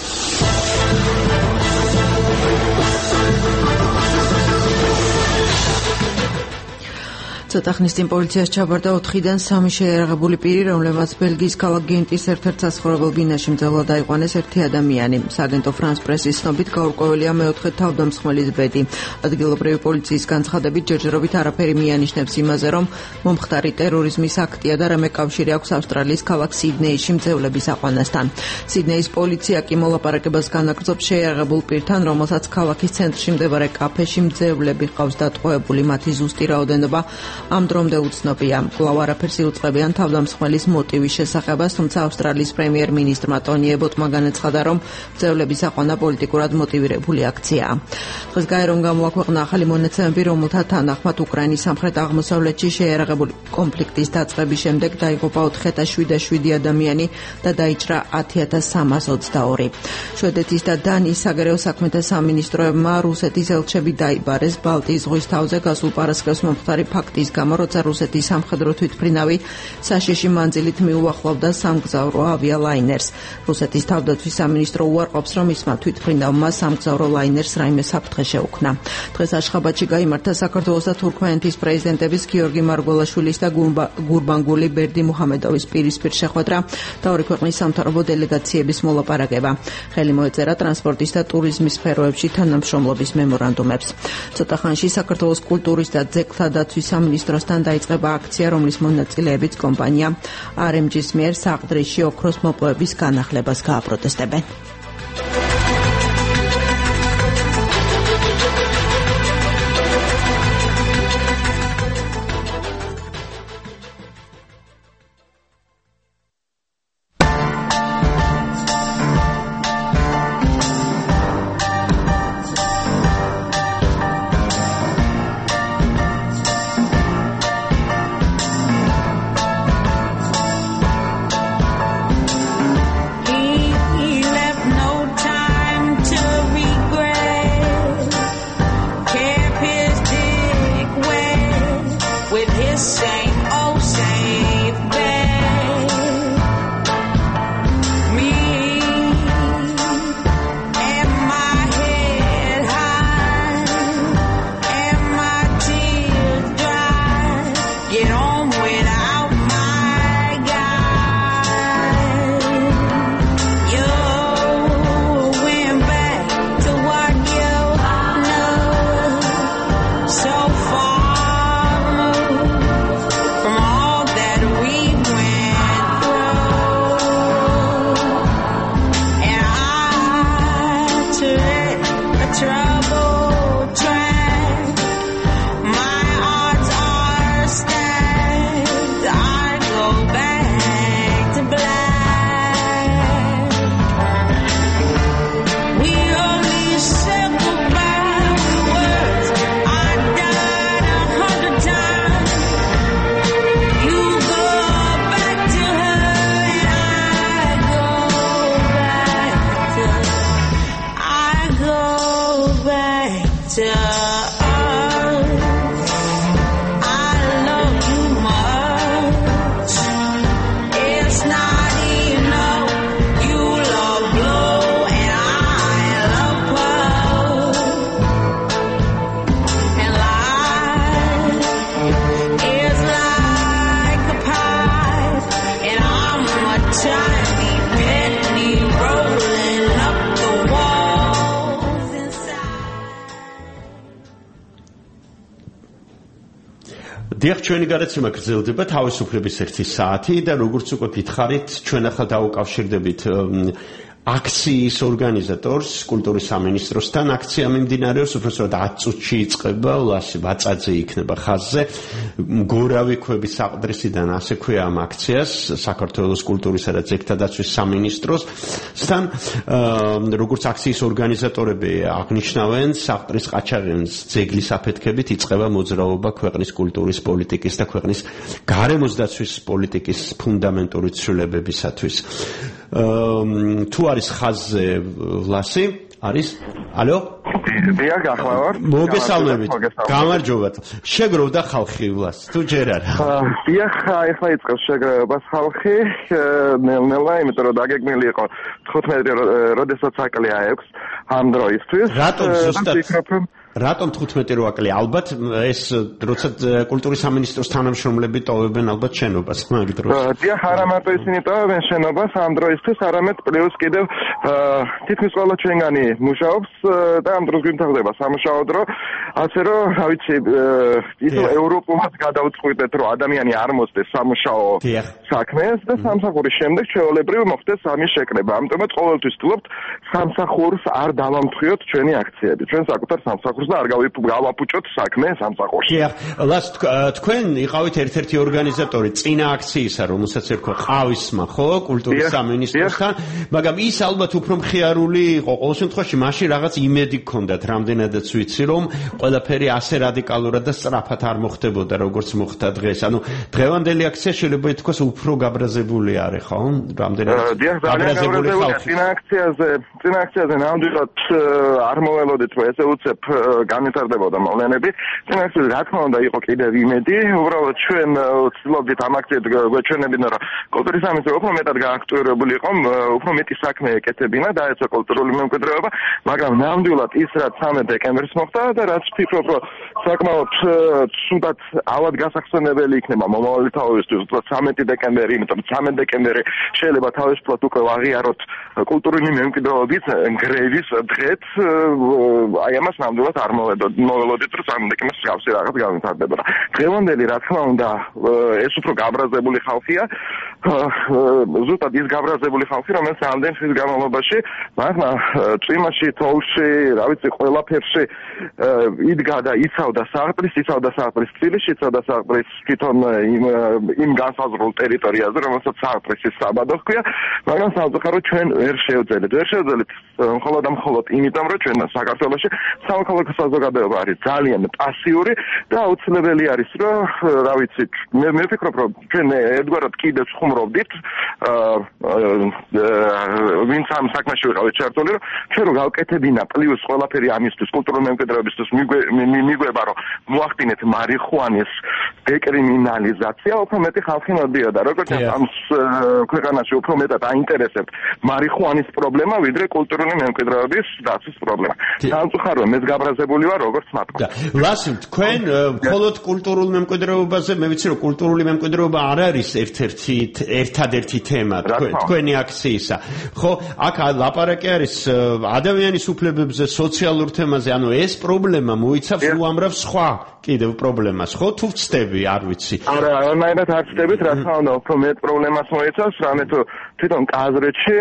ცოტა ხნის წინ პოლიციას ჩაბარდა 4-დან 3 შეიარაღებული პირი, რომლებმაც ბელგიის ქალაქ გენტის ერთ-ერთ საცხოვრებელ ბინაში მძევლად აიყვანეს ერთი ადამიანი. სააგენტო ფრანს პრესის ცნობით გაურკვეველია მეოთხე თავდამსხმელის ბედი. ადგილობრივი პოლიციის განცხადებით ჯერჯერობით არაფერი მიანიშნებს იმაზე, რომ მომხდარი ტერორიზმის აქტია და რამე კავშირი აქვს ავსტრალიის ქალაქ სიდნეიში მძევლების აყვანასთან. სიდნეის პოლიცია კი მოლაპარაკებას განაგრძობს შეიარაღებულ პირთან, რომელსაც ქალაქის ცენტრში მდებარე კაფეში მძევლები ყავს დატყვევებული. მათი ზუსტი რაოდენობა ამ დრომდე უცნობია. კვლავ არაფერს იუწყებიან თავდამსხმელის მოტივის შესახებას, თუმცა ავსტრალიის პრემიერ-მინისტრმა ტონი ებოტმა განაცხადა, რომ მძევლების აყვანა პოლიტიკურად მოტივირებული აქციაა. დღეს გაერომ გამოაქვეყნა ახალი მონაცემები, რომელთა თანახმად უკრაინის სამხრეთ-აღმოსავლეთში შეიარაღებული კონფლიქტის დაწყების შემდეგ დაიღუპა 4707 ადამიანი და დაიჭრა 10322. შვედეთის და დანიის საგარეო საქმეთა სამინისტროებმა რუსეთის ელჩები დაიბარეს ბალტიის ზღვის თავზე გასულ პარასკევს მომხდარი ფაქტის გამო, როცა რუსეთის სამხედრო თვითმფრინავი საშიში მანძილით მიუახლოვდა სამგზავრო ავიალაინერს. რუსეთის თავდაცვის სამინისტრო უარყოფს, რომ ისმა თვითმფრინავმა სამგზავრო ლაინერს რაიმე საფრთხე შეუქმნა. დღეს აშხაბადში გაიმართა საქართველოს და თურქმენეთის პრეზიდენტების გიორგი მარგველაშვილის და გურბანგული ბერდი მუჰამედოვის პირისპირ შეხვედრა და ორი ქვეყნის სამთავრობო დელეგაციების მოლაპარაკება. ხელი მოეწერა ტრანსპორტის და ტურიზმის სფეროებში თანამშრომლობის მემორანდუმებს. ცოტა ხანში საქართველოს კულტურის და ძეგლთა დაცვის სამინისტროსთან დაიწყება აქცია, რომლის მონაწილეებიც კომპანია RMG-ს მიერ საყდრიში ოქროს მოპოვების განახლებას გააპროტესტებენ. დიახ, ჩვენი გადაცემა გრძელდება თავისუფლების 1 საათი და როგორც უკვე გითხარით, ჩვენ ახლა დავუკავშირდებით აქციის ორგანიზატორს კულტურის სამინისტროსთან. აქცია მიმდინარეობს უბრალოდ 10 წუთში იწყება, ლასი ვაწაძე იქნება ხაზზე. მგორავი ქვების საყდრისიდან ასე ქვია ამ აქციას საქართველოს კულტურისა და ძეგლთა დაცვის სამინისტროსთან. როგორც აქციის ორგანიზატორები აღნიშნავენ, საყდრის ყაჩაღის ძეგლის აფეთქებით იწყება მოძრაობა ქვეყნის კულტურის პოლიტიკის და ქვეყნის გარემოს დაცვის პოლიტიკის ფუნდამენტური ცვლილებებისათვის. თუ არის ხაზზე ლასი, არის? ალო? დიახ, გახლავართ. მოგესალმებით. გამარჯობათ. შეგროვდა ხალხი ვლას, თუ ჯერ არა. დიახ, ეხლა იწყებს შეგროვებას ხალხი, ნელ-ნელა, იმიტომ რომ დაგეგმილი იყო 15 როდესაც აკლი აექვს ამ დროისთვის. რატომ ზუსტად? რატომ 15 რო აკლი? ალბათ ეს როცა კულტურის სამინისტროს თანამშრომლები ტოვებენ ალბათ შენობას მაგ დროს. დიახ, არა მარტო ისინი ტოვებენ შენობას ამ დროისთვის, არამედ პლუს კიდევ თითქმის ყველა ჩვენგანი მუშაობს და ამ დროს გვიმთავრდება სამუშაო დრო, ასე რომ, რა ვიცი, ისო ევროპულად გადავწყვიტეთ, რომ ადამიანი არ მოსდეს სამუშაო საქმეს და სამსახურის შემდეგ ჩვეულებრივ მოხდეს ამის შეკრება. ამიტომაც ყოველთვის ვთქვით, სამსახურს არ დავამთხვიოთ ჩვენი აქციები. ჩვენ საკუთარ სამსახურს და არ გავაპუჭოთ საქმე სამსახურში. დიახ, ლას თქვენ იყავით ერთ-ერთი ორგანიზატორი წინა აქციისა, რომელსაც ერქვა ყავისმა, ხო, კულტურის სამინისტროსთან, მაგრამ ის ალბათ უფრო მხიარული იყო. ყოველ შემთხვევაში მაშინ რაღაც იმედი გქონდათ, რამდენადაც ვიცი, რომ ყველაფერი ასე რადიკალურად და სწრაფად არ მოხდებოდა, როგორც მოხდა დღეს. ანუ დღევანდელი აქცია შეიძლება ითქვას უფრო გაბრაზებული არის, ხო? რამდენადაც გაბრაზებული ხალხი. წინა აქციაზე ნამდვილად არ მოველოდით, რომ ესე უცებ განვითარდებოდა მოვლენები. წინასწარ რა თქმა უნდა იყო კიდევ იმედი, უბრალოდ ჩვენ ვცდილობდით ამ აქციით გვეჩვენებინა, რომ კულტურის სამინისტრო უფრო მეტად გააქტიურებული იყო, უფრო მეტი საქმე ეკეთებინა, დაეცა კულტურული მემკვიდრეობა, მაგრამ ნამდვილად ის რაც 13 დეკემბერს მოხდა და რაც ვფიქრობ, რომ საკმაოდ ცუდად ავად გასახსენებელი იქნება მომავალი თაობისთვის, უბრალოდ 13 დეკემბერი, იმიტომ რომ 13 დეკემბერი შეიძლება თავისუფლად უკვე აღიაროთ კულტურული მემკვიდრეობის გრევის დღეთ, აი ამას ნამდვილად არ მოველოდით, რომ 13 დეკემბერს გავსი რაღაც განვითარდებოდა. დღევანდელი რა თქმა უნდა ეს უფრო გაბრაზებული ხალხია, ზუსტად ის გაბრაზებული ხალხი, რომელიც ამდენ ხნის განმავლობაში მაგმა წვიმაში, თოვლში, რა ვიცი, ყველაფერში იდგა და იცავდა საყდრის თბილისში, იცავდა საყდრის თვითონ იმ განსაზღვრულ ტერიტორიაზე, რომელსაც საყდრის საბადო ჰქვია, მაგრამ სამწუხაროდ ჩვენ ვერ შევძელით მხოლოდ და მხოლოდ იმიტომ, რომ ჩვენ საქართველოში სამოქალაქო საზოგადოება არის ძალიან პასიური და აუცილებელი არის, რომ რა ვიცი, მე ვფიქრობ, რომ ჩვენ ერთგვარად კიდევ ხუმრობდით, ვინც ამ საქმეში ვიყავით ჩართული, რომ ჩვენ რო გავკეთებინა პლუს ყველაფერი ამისთვის კულტურული მემკვიდრეობისთვის მიგვება, რომ მოახდინეთ მარიხუანის დეკრიმინალიზაცია, უფრო მეტი ხალხი მოდიოდა, როგორც ამ ქვეყანაში უფრო მეტად აინტერესებთ მარიხუანის პრობლემა, ვიდრე კულტურული მემკვიდრეობის დაცვის პრობლემა. სამწუხაროდ მე გაბრაზებული ვარ, როგორც მათქვა. ლასი, თქვენ მხოლოდ კულტურულ მემკვიდრეობაზე, მე ვიცი, რომ კულტურული მემკვიდრეობა არ არის ერთადერთი თემა თქვენი აქციისა. ხო, აქ ლაპარაკი არის ადამიანის უფლებებზე, სოციალურ თემაზე, ანუ ეს პრობლემა მოიცავს უამრავ სხვა კიდევ პრობლემას, ხო? თუ ვწდები, არ ვიცი. არა, არანაირად არ ვწდებით, რა თქმა უნდა, უფრო მეტ პრობლემას მოიცავს, რამე თუ თვითონ კაზრეთში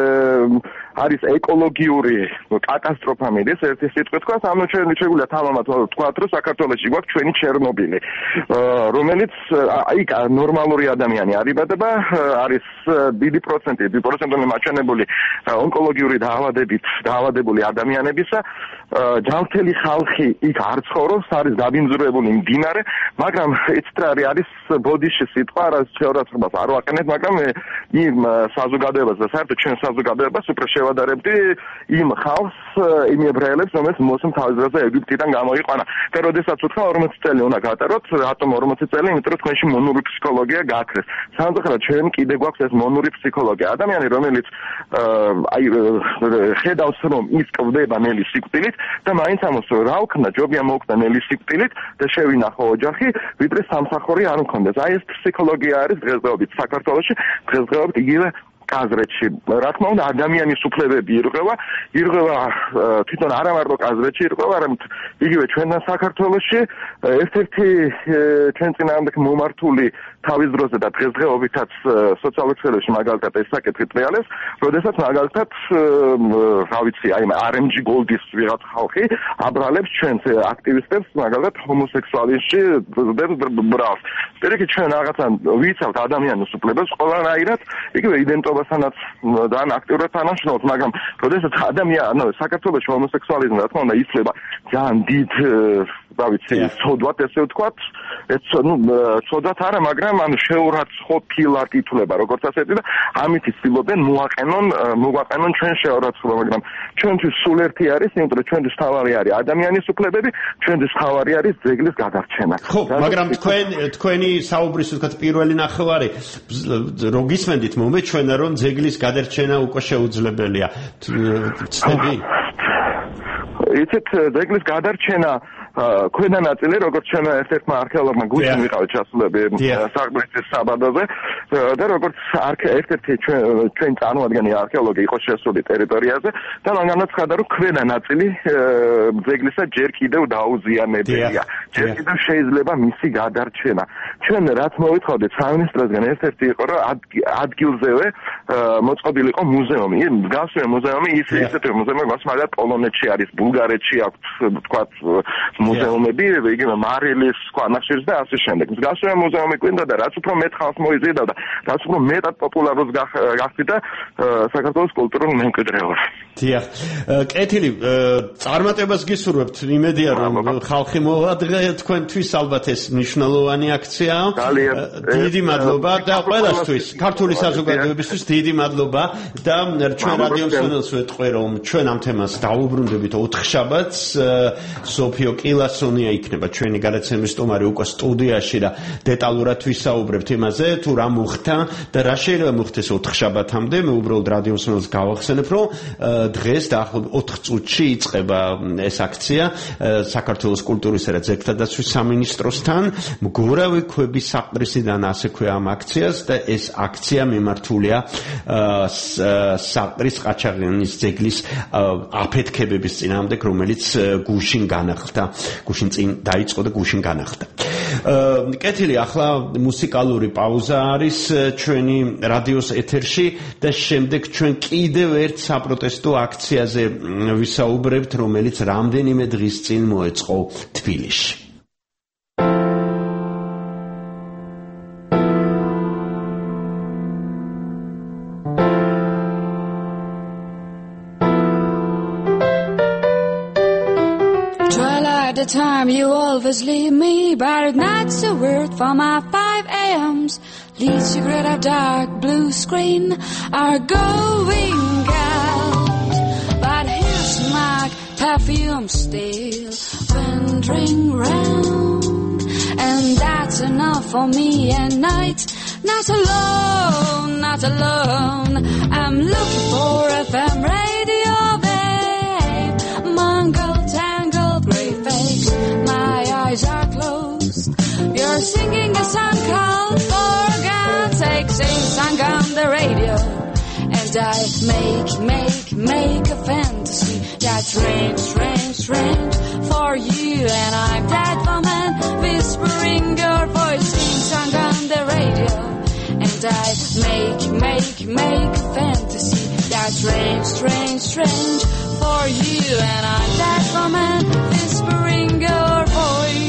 არის ეკოლოგიური კატასტროფა მიდის, ერთი სიტყვით თქვა, ანუ შეგვიძლია თამამად ვთქვათ, რომ საქართველოში გვაქვს ჩვენი ჩერნობილი, რომელიც აი ნორმალური ადამიანი არ იბადება, არის დიდი პროცენტული მაჩვენებელი ონკოლოგიური დაავადებული ადამიანებისა, ჯანმრთელი ხალხი იქ არ ცხოვრობს, არის დაბინძურებული მდინარე, მაგრამ ეცტრარი არის ბოდიში სიტყვა, რაც შეურაცხყოფას არ ვაყენებ, მაგრამ იმ საზოგადოებას და საერთოდ ჩვენ საზოგადოებას უფრო შევადარებდი იმ ხალხს, იმ ებრაელებს, რომელიც მოსმ თავის დროზე ეგვიპტიდან გამოიყვანა. და როდესაც უთხრა 40 წელი უნდა გატაროთ, რატომ 40 წელი? იმიტომ რომ თქვენში მონური ფსიქოლოგია გააქრეს. სამწუხაროდ ჩვენ კიდე გვაქვს ეს მონური ფსიქოლოგია. ადამიანი, რომელიც აი ხედავს, რომ ის კვდება ნელი სიკვდილით და მაინც ამას რა ვქნა, ჯობია მოვქნა ნელი სიკვდილით და შევინახო ოჯახი, ვიდრე სამსახური არ მქონდეს. აი ეს ფსიქოლოგია არის დღესდღეობით საქართველოში, დღესდღეობით იგივე კაზრეთში. რა თქმა უნდა, ადამიანის უფლებები ირღვევა თვითონ არა მარტო კაზრეთში ირღვევა, არამედ იგივე ჩვენთან საქართველოში ერთ-ერთი ჩვენ წინააღმდეგ მომართული თავის დროზე და დღესდღეობითაც სოციალურ სფეროში მაგალითად ეს საკითხი ტრიალებს, როდესაც მაგალითად რა ვიცი, აი RMG Gold-ის ვიღაც ხალხი აბრალებს ჩვენს აქტივისტებს მაგალითად ჰომოსექსუალისტში ბრავს. პირიქით ჩვენ რაღაცა ვიცავთ ადამიანის უფლებებს ყველანაირად, იგივე იდენტობასთანაც ძალიან აქტიურად თანამშრომლობთ, მაგრამ როდესაც საქართველოში ჰომოსექსუალიზმი რა თქმა უნდა იცლება ძალიან დიდ რა ვიცი, ცოდვათ ესე ვთქვათ, ცოდვათ არა, მაგრამ ანუ შეურაცხყოფილად ითვლება როგორც ასეთი და ამით ცდილობენ მოაყენონ ჩვენ შეურაცხყოფა, მაგრამ ჩვენთვის სულ ერთი არის, იმიტომ რომ ჩვენთვის თავარი არის ადამიანის უფლებები, ჩვენთვის თავარი არის ძეგლის გადარჩენა. ხო, მაგრამ თქვენი საუბრის ვთქვათ პირველი ნახევარი რო გისმენდით მომეჩვენა რომ ძეგლის გადარჩენა უკვე შეუძლებელია. ცდები? იცით, ძეგლის გადარჩენა ქვედა ნაწილი, როგორც ჩვენ ერთ-ერთმა არქეოლოგმა გუშინ ვიყავით ჩასულები საყდრის საბადოზე და როგორც ერთ-ერთი ჩვენ წარმოადგენელი არქეოლოგი იყო შესული ტერიტორიაზე და მან განაცხადა, რომ ქვედა ნაწილი ძეგლისა ჯერ კიდევ დაუზიანებელია. ჯერ კიდევ შეიძლება მისი გადარჩენა. ჩვენ რაც მოვითხოვდით სამინისტროსგან ერთ-ერთი იყო, რომ ადგილზევე მოწყობილი იყო მუზეუმი. მსგავსი მუზეუმი ისეთი მუზეუმი, მაგალითად პოლონეთში არის, ბულგარეთში აქვს, ვთქვათ, მუზეუმები, იგივე მარილის, ქვანახშირის და ასე შემდეგ. მსგავსი მუზეუმი გვინდა და რაც უფრო მეტ ხალხს მოიზიდავ და რაც უფრო მეტად პოპულარულ გახდა საქართველოს კულტურულ მემკვიდრეობა. დიახ. კეთილი, წარმატებას გისურვებთ. იმედია რომ ხალხი მოვადგე თქვენთვის ალბათ ეს მნიშვნელოვანი აქციაა. დიდი მადლობა და ყველასთვის, ქართული საზოგადოებისთვის დიდი მადლობა და ჩვენ რადიო მსმენელს ვეთყვი რომ ჩვენ ამ თემას დავუბრუნდებით 4 შაბათს. სოფიო კილასონია იქნება ჩვენი გადაცემის სტუმარი უკვე სტუდიაში და დეტალურად ვისაუბრებთ იმაზე თუ რა მოხდა და რა შეიძლება მოხდეს 4 შაბათამდე. მე უბრალოდ რადიო მსმენელს გავახსენებ რომ დღეს დაახლოებით 4 წუთში იწყება ეს აქცია საქართველოს კულტურისა და ძეგლთა დაცვის სამინისტროსთან. მგორავი ქვების საყდრისიდან ასექვე ამ აქციას და ეს აქცია მიმართულია საყდრის ყაჩაღიანის ძეგლის აფეთქებების წინააღმდეგ, რომელიც გუშინ განახლდა. გუშინ წინ დაიწყო და გუშინ განახლდა. კეთილი, ახლა მუსიკალური პაუზა არის ჩვენი რადიოს ეთერში და შემდეგ ჩვენ კიდევ ერთ საპროტესტო აქციაზე ვისაუბრებთ, რომელიც რამდენიმე დღის წინ მოეწყო თბილისში. The time you always leave me, but not a word for my 5 a.m.s. Lead cigarette of dark blue screen are going out, but here's my perfume still wandering round, and that's enough for me at night. Not alone, not alone. I'm looking for FM radio, babe. Mongol tangled gray face. My eyes are closed. You're singing a song called For God's Sake. Sing song on the radio. And I make a fantasy that's strange for you. And I'm that woman whispering your voice. Sing song on the radio. And I make a fantasy that's strange for you. And I'm that woman whispering your voice.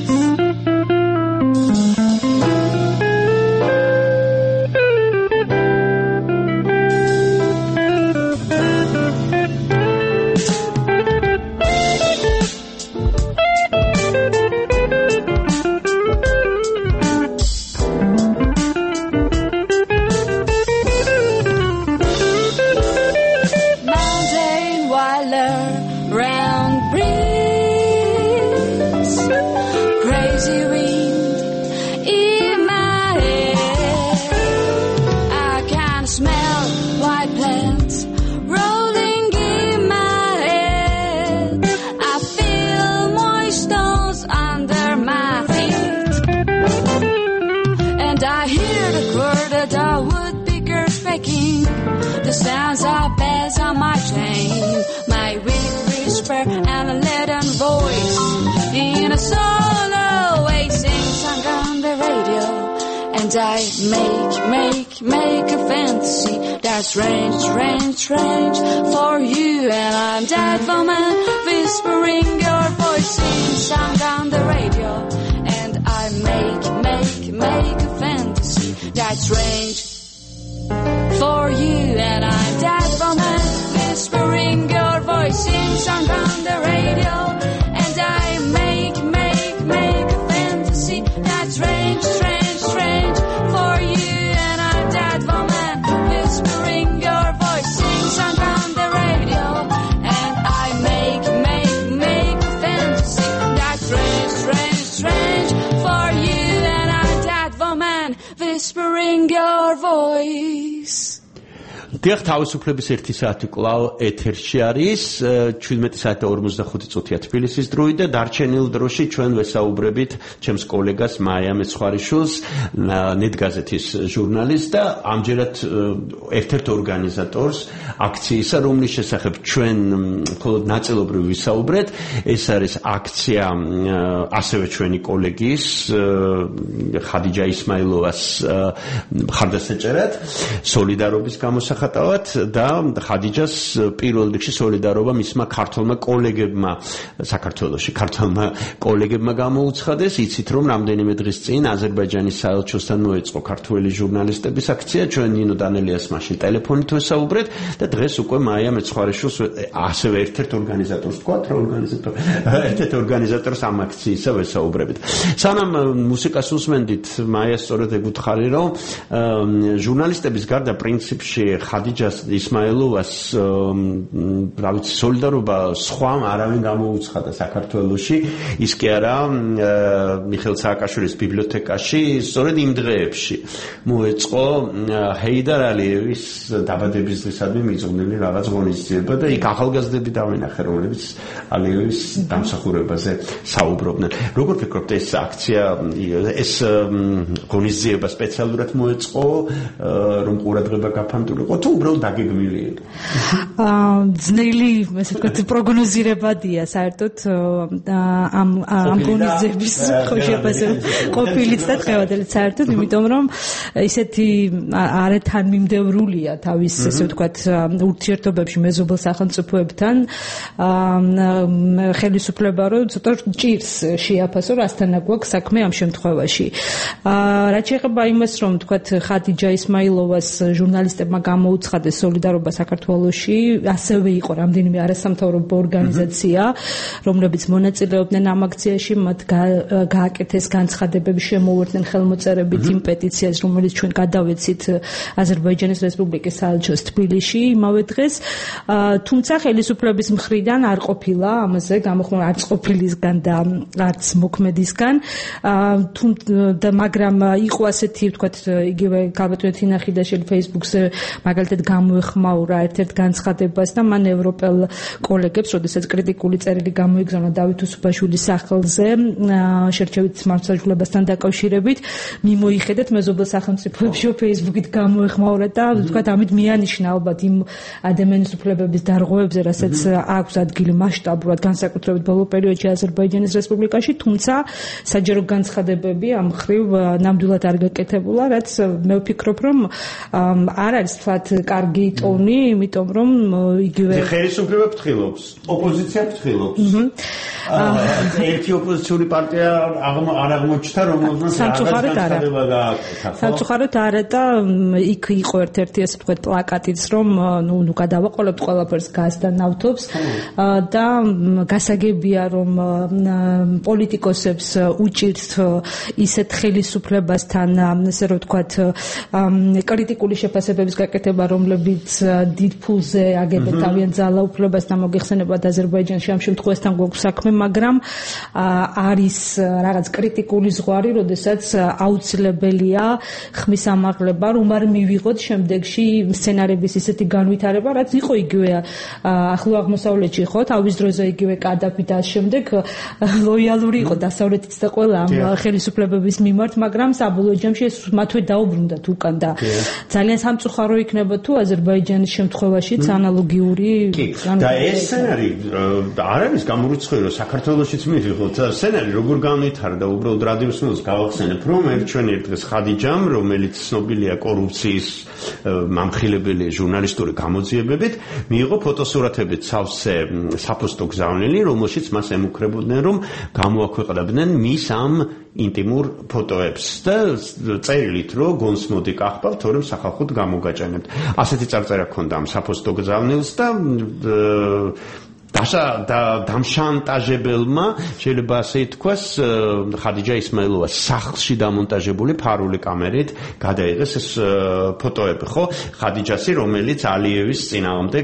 The sounds of bells on my chain, my weak whisper and a leaden voice in a solo way sing song on the radio. And I make a fantasy that's strange for you. And I'm that woman whispering your voice sing song on the radio. And I make a fantasy that's strange for you. And I'm that woman whispering your voice in song on the radio. And I make დიახ, თავისუფლების 1 საათი კვლავ ეთერში არის 17:45 თბილისის დროით და დარჩენილ დროში ჩვენ ვესაუბრებით ჩემს კოლეგას მაია მეცხვარიშვილს, net გაზეთის ჟურნალისტს და ამჯერად ერთ-ერთ ორგანიზატორს აქციისა, რომლის შესახებ ჩვენ მხოლოდ ნაწილობრივ ვისაუბრეთ. ეს არის აქცია ასევე ჩვენი კოლეგის ხადიჯა ისმაილოვას მხარდასაჭერად, სოლიდარობის გამოსახატავად და ხადიჯას პირველ რიგში სოლიდარობა მისმა ქართველმა კოლეგებმა საქართველოში, ქართველმა კოლეგებმა გამოუცხადეს. იცით რომ რამდენიმე დღის წინ აზერბაიჯანის საელჩოსთან მოეწყო ქართველი ჟურნალისტების აქცია, ჩვენ ნინო დანელიას მაშინ ტელეფონით ვესაუბრეთ და დღეს უკვე მაია მეცხვარიშვილს ასევე ერთ-ერთ ორგანიზატორს თქვათ, რა ორგანიზატორი? ერთ-ერთ ორგანიზატორს ამ აქციისა ვესაუბრებით. სანამ მუსიკას უსმენდით, მაია სწორედ ეგუთხარი რომ ჟურნალისტების გარდა პრინციპში ხადიჯას ისმაილოვას რა ვიცი სოლიდარობა სხვამ არავინ გამოუცხადა საქართველოში. ის კი არა მიხეილ სააკაშვილის ბიბლიოთეკაში სწორედ იმ დღეებში მოეწყო ჰეიდარ ალიევის დაბადების დღისადმი მიწვდილი რაღაც ღონისძიება და იქ ახალგაზრდები დავინახე, რომლებიც ალიევის დამსახურებაზე საუბრობდნენ. როგორ ფიქრობთ, ეს აქცია, ეს ღონისძიება სპეციალურად მოეწყო, რომ ყურადღება გაფანტულიყო თუ უბრალოდ დაგეგმილი იყო? ძნელი, ესე ვთქვათ, პროგნოზირებადია საერთოდ ამ ღონისძიების ხოშებაზე ყოფილიც და დღევანდელიც საერთოდ, იმიტომ რომ ისეთი არათანმიმდევრულია თავის, ესე ვთქვათ, ურთიერთობებში მეზობელ სახელმწიფოებთან ხელისუფლება, რომ ცოტა ჭირს შეაფასო, რასთან გვაქვს საქმე ამ შემთხვევაში. რაც შეეხება იმას, რომ ვთქვათ, ხადიჯა ისმაილოვას ჟურნალისტებმა გამოუცხადეს სოლიდარობა საქართველოში, ასევე იყო რამდენიმე არასამთავრობო ორგანიზაცია, რომლებიც მონაწილეობდნენ ამ აქციაში, მათ გააკეთეს განცხადებები, შემოუერთდნენ ხელმოწერებით იმ პეტიციას, რომელიც ჩვენ გადავეცით აზერბაიჯანის რესპუბლიკის საელჩოს თბილისში იმავე დღეს. თუმცა ხელისუფლების მხრიდან არ ყოფილა ამაზე გამოხმაურება, არც ყოფილისგან და არც მოქმედისგან, მაგრამ იყო ასეთი, ვთქვათ, იგივე გალბატონი თინახიდაშვილი Facebook-ზე მაგალითად გამოეხმაურა ერთ-ერთ განცხადებას და მან ევროპელ კოლეგებს, როდესაც კრიტიკული წერილი გამოიგზავნა დავით უსუბაშვილის სახელზე შერჩევით მართლმსაჯულებასთან დაკავშირებით, მიმოიხედეთ მეზობელ სახელმწიფოებში Facebook-ით გამოეხმაურა და ვთქვათ, ამით მიანიშნა ალბათ იმ ადამიანის უფლებების დარღვევებზე, რასაც აქვს ადგილი მასშტაბურად, განსაკუთრებით ბოლო პერიოდში აზერბაიჯანის რესპუბლიკაში, თუმცა საჯარო განცხადებები ამ მხრივ ნამდვილად არ გაკეთებულა, რაც მე ვფიქრობ, რომ არ არის თქვათ კარგი ტონი, იმიტომ რომ იგივე ხელისუფლება ფრთხილობს, ოპოზიცია ფრთხილობს. ერთი ოპოზიციური პარტია არ აღმოჩნდა, რომელსაც განცხადება გააკეთა. სამწუხაროდ არა და იქ იყო ერთ-ერთი ასე ვთქვათ პლაკატიც, რომ ნუ გადავაყოლებთ ყველაფერს გაზ და ნავთობს და გასაგებია, რომ პოლიტიკოსებს უჭირთ ისეთ ხელისუფლებასთან, ასე რომ ვთქვათ, კრიტიკული შეფასებების გაკეთება, რომლებიც დიდ ფულზე აგებენ თავიანთ ძალაუფლებას და მოგეხსენებათ აზერბაიჯანში ამ შემთხვევასთან გვაქვს საქმე, მაგრამ არის რაღაც კრიტიკული ზღვარი, როდესაც აუცილებელია ხმის ამაღლება, რომ არ მივიღოთ შემდეგში სცენარების ისეთი განვითარება, რაც იყო იგივე ახლო აღმოსავლეთში, ხო, თავის დროზე იგივე კადაფი და შემდეგ ლოიალური იყო დასავლეთიც და ყველა ამ ხელისუფლებების მიმართ, მაგრამ საბოლოო ჯამში ეს მათვე დაუბრუნდათ უკან და ძალიან სამწუხარო იქნება თუ აზერბაიჯანის შემთხვევაშიც ანალოგიური და ეს სცენარი არ არის გამორიცხული, რომ საქართველოშიც მივიღოთ სცენარი, როგორ განვითარდა, უბრალოდ რადიოსმენელს გავახსენებ, რომ ჩვენი დღეს ხადიჯამ, რომელიც ცნობილია კორუფციის მამხილებელი ჟურნალისტური გამოძიებებით, მიიღო ფოტოსურათებით სავსე საფოსტო გზავნილი, რომელშიც მას ემუქრებოდნენ, რომ გამოაქვეყნებდნენ მის ამ ინტიმურ ფოტოებს და წერილით, რომ გონს მოდი კახბავ, თორემ სახალხოდ გამოგაჭანებთ. ასეთი წარწერა ჰქონდა ამ საფოსტო გზავნილს და დამშანტაჟებელმა შეიძლება ასე ითქვას, ხადიჯა ისმაილოვას სახლში დამონტაჟებული ფარული კამერით გადაიღეს ეს ფოტოები, ხო? ხადიჯასი, რომელიც ალიევის წინააღმდეგ,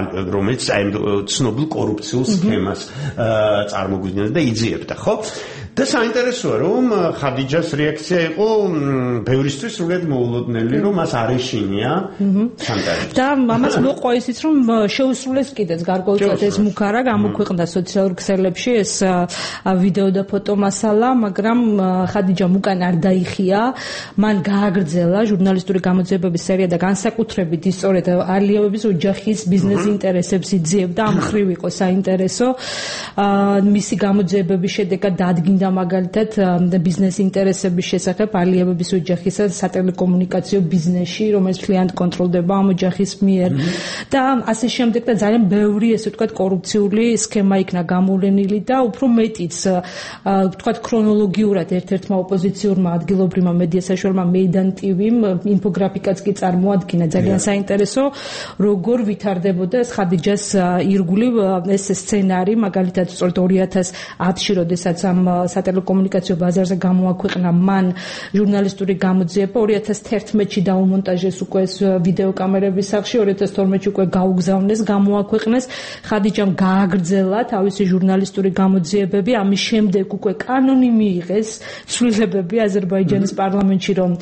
რომელიც აი ცნობილ კორუფციულ სქემას წარმოგვიდგენდა და იძიებდა, ხო? და საინტერესოა რომ ხადიჯას რეაქცია იყო ბევრისთვის სრულად მოულოდნელი რომ მას არ ეშინია სანტაჟი. და ამას მოყვა ისიც რომ შეუსრულეს კიდეც გარკვეულწილად ეს მუქარა გამოქვეყნდა სოციალურ ქსელებში ეს ვიდეო და ფოტო მასალა, მაგრამ ხადიჯამ უკან არ დაიხია, მან გააგრძელა ჟურნალისტური გამოძიებების სერია და განსაკუთრებით სწორედ ალიევების ოჯახის ბიზნეს ინტერესებს იძიებდა, ამ ხრივ იყო საინტერესო. მისი გამოძიებების შედეგად დადგინდა მაგალითად ბიზნეს ინტერესების შესახებ ალიევების ოჯახისა სატელეკომუნიკაციო ბიზნესში, რომელიც მთლიანად კონტროლდება ამ ოჯახის მიერ და ასე შემდეგ და ძალიან ბევრი ესე ვთქვათ კორუფციული სქემა იქნა გამოვლენილი და უფრო მეტიც ვთქვათ ქრონოლოგიურად ერთ-ერთმა ოპოზიციურმა ადგილობრივმა მედია საშუალებმა მეიდან TV-მ ინფოგრაფიკაც კი წარმოადგინა ძალიან საინტერესო როგორ ვითარდებოდა ეს ხადიჯას ირგვლივ ეს სცენარი მაგალითად სწორედ 2010-ში როდესაც ამ სატელეკომუნიკაციო ბაზარზე გამოაქვეყნა მან ჟურნალისტური გამოძიება 2011-ში დაუმონტაჟეს უკვე ეს ვიდეო კამერების სახში 2012-ში უკვე გაუგზავნეს გამოაქვეყნეს ხადიჯამ გააგრძელა თავისი ჟურნალისტური გამოძიებები ამის შემდეგ უკვე კანონი მიიღეს ცვლილებები აზერბაიჯანის პარლამენტში რომ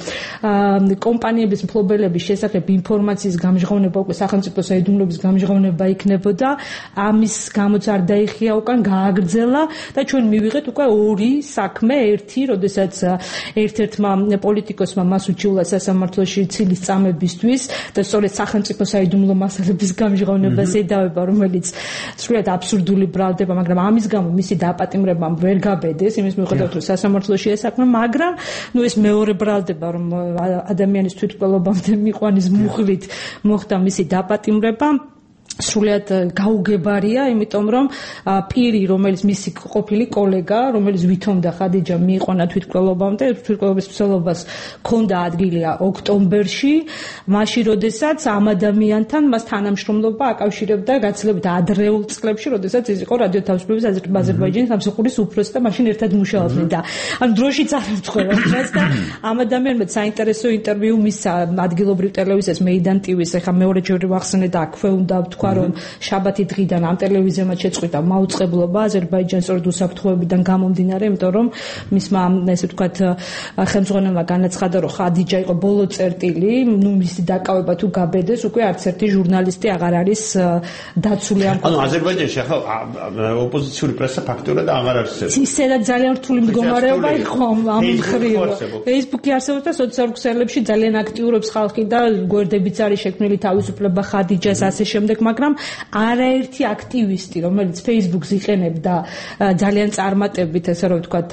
კომპანიების მფლობელების შესახებ ინფორმაციის გამჟღავნება უკვე სახელმწიფო საიდუმლოების გამჟღავნება იქნებოდა ამის გამოც არ დაიხია უკან გააგრძელა და ჩვენ მივიღეთ უკვე ორი საქმე ერთი როდესაც ერთ-ერთმა პოლიტიკოსმა მას უჩიულა სასამართლოში ცილის წამებისთვის და სწორედ სახელმწიფო საიდუმლო მასალების გამჟღავნებას ედავება რომელიც სრულიად აბსურდული ბრალდება მაგრამ ამის გამო მისი დაპატიმრებამ ვერ გაბედეს იმის მიუხედავად რომ სასამართლოში ესაქმე მაგრამ ნუ ეს მეორე ბრალდება რომ ადამიანის თვითმკვლელობამდე მიყვანის მუხლით მოხდა მისი დაპატიმრება სრულიად გაუგებარია, იმიტომ რომ პირი, რომელიც მისი ყოფილი კოლეგა, რომელიც ვითომდა ხადიჯა მიიყვანა თვითმკვლელობამდე, თვითმკვლელობის მსვლელობას ჰქონდა ადგილი ოქტომბერში, მაშინ როდესაც ამ ადამიანთან მას თანამშრომლობა აკავშირებდა გაცილებით ადრეულ წლებში, როდესაც ის იყო რადიო თავისუფლების აზერბაიჯანის სამსახურის უფროსი და მაშინ ერთად მუშაობდნენ და ან დროშიც არ ემთხვევა მას და ამ ადამიანმა საინტერესო ინტერვიუ მისცა ადგილობრივ ტელევიზიას მეიდან TV-ს, ახლა მეორე ჯერ ვახსენე და აქვე უნდა ვთქვა რომ შაბათი დღიდან ამ ტელევიზიამ შეწყვიტა მაუწყებლობა აზერბაიჯანის სწორედ უსაფრთხოებიდან გამომდინარე, იმიტომ რომ მისმა ესე ვთქვათ ხელმძღვანელმა განაცხადა რომ ხადიჯა იყო ბოლო წერტილი, ნუ მისი დაკავება თუ გაბედეს, უკვე არც ერთი ჟურნალისტი აღარ არის დაცული ამ. ანუ აზერბაიჯანში ახლა ოპოზიციური პრესა ფაქტურად აღარ არსებობს. ისედაც ძალიან რთული მდგომარეობა იყო ამ მხრივ. Facebook-ი არსებობს და სოციალურ ქსელებში ძალიან აქტიურობს ხალხი და გვერდებიც არის შექმნილი თავისუფლება ხადიჯას ასე შემდეგ, მაგრამ არაერთი აქტივისტი, რომელიც Facebook-ს იყენებდა ძალიან წარმატებით, ესე რომ ვთქვათ,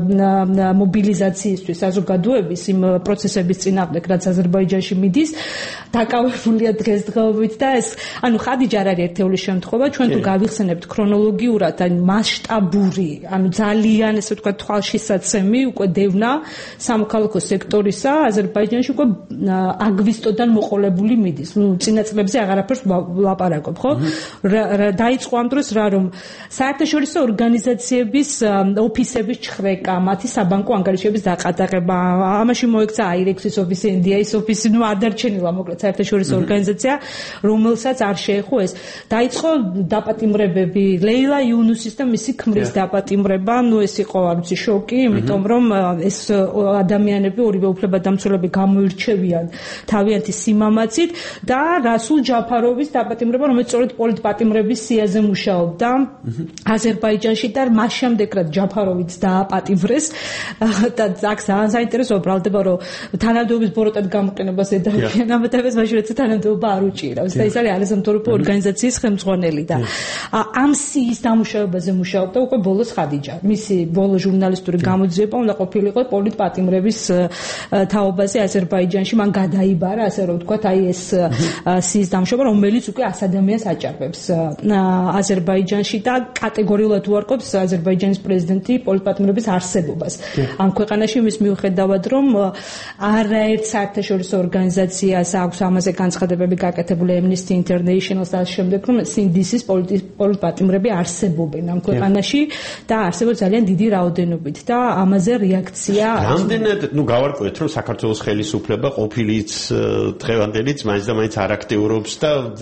მობილიზაციისთვის, საზოგადოების იმ პროცესების წინააღმდეგ, რაც აზერბაიჯანში მიდის, დაკავებულია დღესდღეობით და ეს, ანუ ხადიჯა არ არის ერთეული შემთხვევა, ჩვენ თუ გავიხსენებთ ქრონოლოგიურად, ან მასშტაბური, ანუ ძალიან ესე ვთქვათ, თვალშისაცემი უკვე დევნა სამოქალაქო სექტორისა აზერბაიჯანში უკვე აგვისტოდან მოყოლებული მიდის. ნუ წინა წლებზე აღარაფერს ლაპარაკობ, ხო? დაიწყო ამ დროს რა რომ საერთაშორისო ორგანიზაციების ოფისების ჩხრეკა, მათი საბანკო ანგარიშების დაყატაღება, ამაში მოექცა IREX-ის ოფისი, NDI-ის ოფისი, ნუ არ დარჩენილა მოკლედ საერთაშორისო ორგანიზაცია, რომელსაც არ შეეხო ეს. დაიწყო დაპატიმრებები, ლეილა იუნუსის და მისი ქმრის დაპატიმრება, ნუ ეს იყო, არ ვიცი, შოკი, იმიტომ რომ ეს ადამიანები ორივე უფლებადამცველები გამოირჩევიან თავიანთი სიმამაცით და რასულ ჯაფაროვის დაპატიმრება, რომელიც სწორედ პოლიტპატიმრების სიაზე მუშაობდა აზერბაიჯანში და მას შემდეგ რაც ჯაფაროვიც დააპატიმრეს და აქ საინტერესოა ბრალდება რომ თანამდებობის ბოროტად გამოყენებას ედავიან ამ ეტაპზე მაშინ როცა თანამდებობა არ უჭირავს და ის არის არასამთავრობო ორგანიზაციის ხელმძღვანელი და ამ სიის დამუშავებაზე მუშაობდა უკვე ბოლოს ხადიჯა. მისი ბოლო ჟურნალისტური გამოძიება უნდა ყოფილიყო პოლიტპატიმრების თაობაზე აზერბაიჯანში, მან გადაიბარა ასე რომ ვთქვათ, აი ეს სიის დამუშავება, რომელიც უკვე 100 ადამიანს აჭარბებს აზერბაიჯანში და კატეგორიულად უარყოფს აზერბაიჯანის პრეზიდენტი პოლიტპატიმრების არსებობას. ამ ქვეყანაში იმის მიუხედავად, რომ არაერთ საერთაშორისო ორგანიზაციას აქვს ამაზე განცხადებები გაკეთებული Amnesty International-ს და ამ შემდეგ, რომ CNDC-ის პოლიტპატიმრები არსებობენ ამ ქვეყანაში და არსებობს ძალიან დიდი რაოდენობით და ამაზე რეაქცია რამდენად, ნუ გავარკვევთ, რომ საქართველოს ხელისუფლება ყოფილიც დღევანდელიც მაინც და მაინც არ აქტიურობს და ერიდებს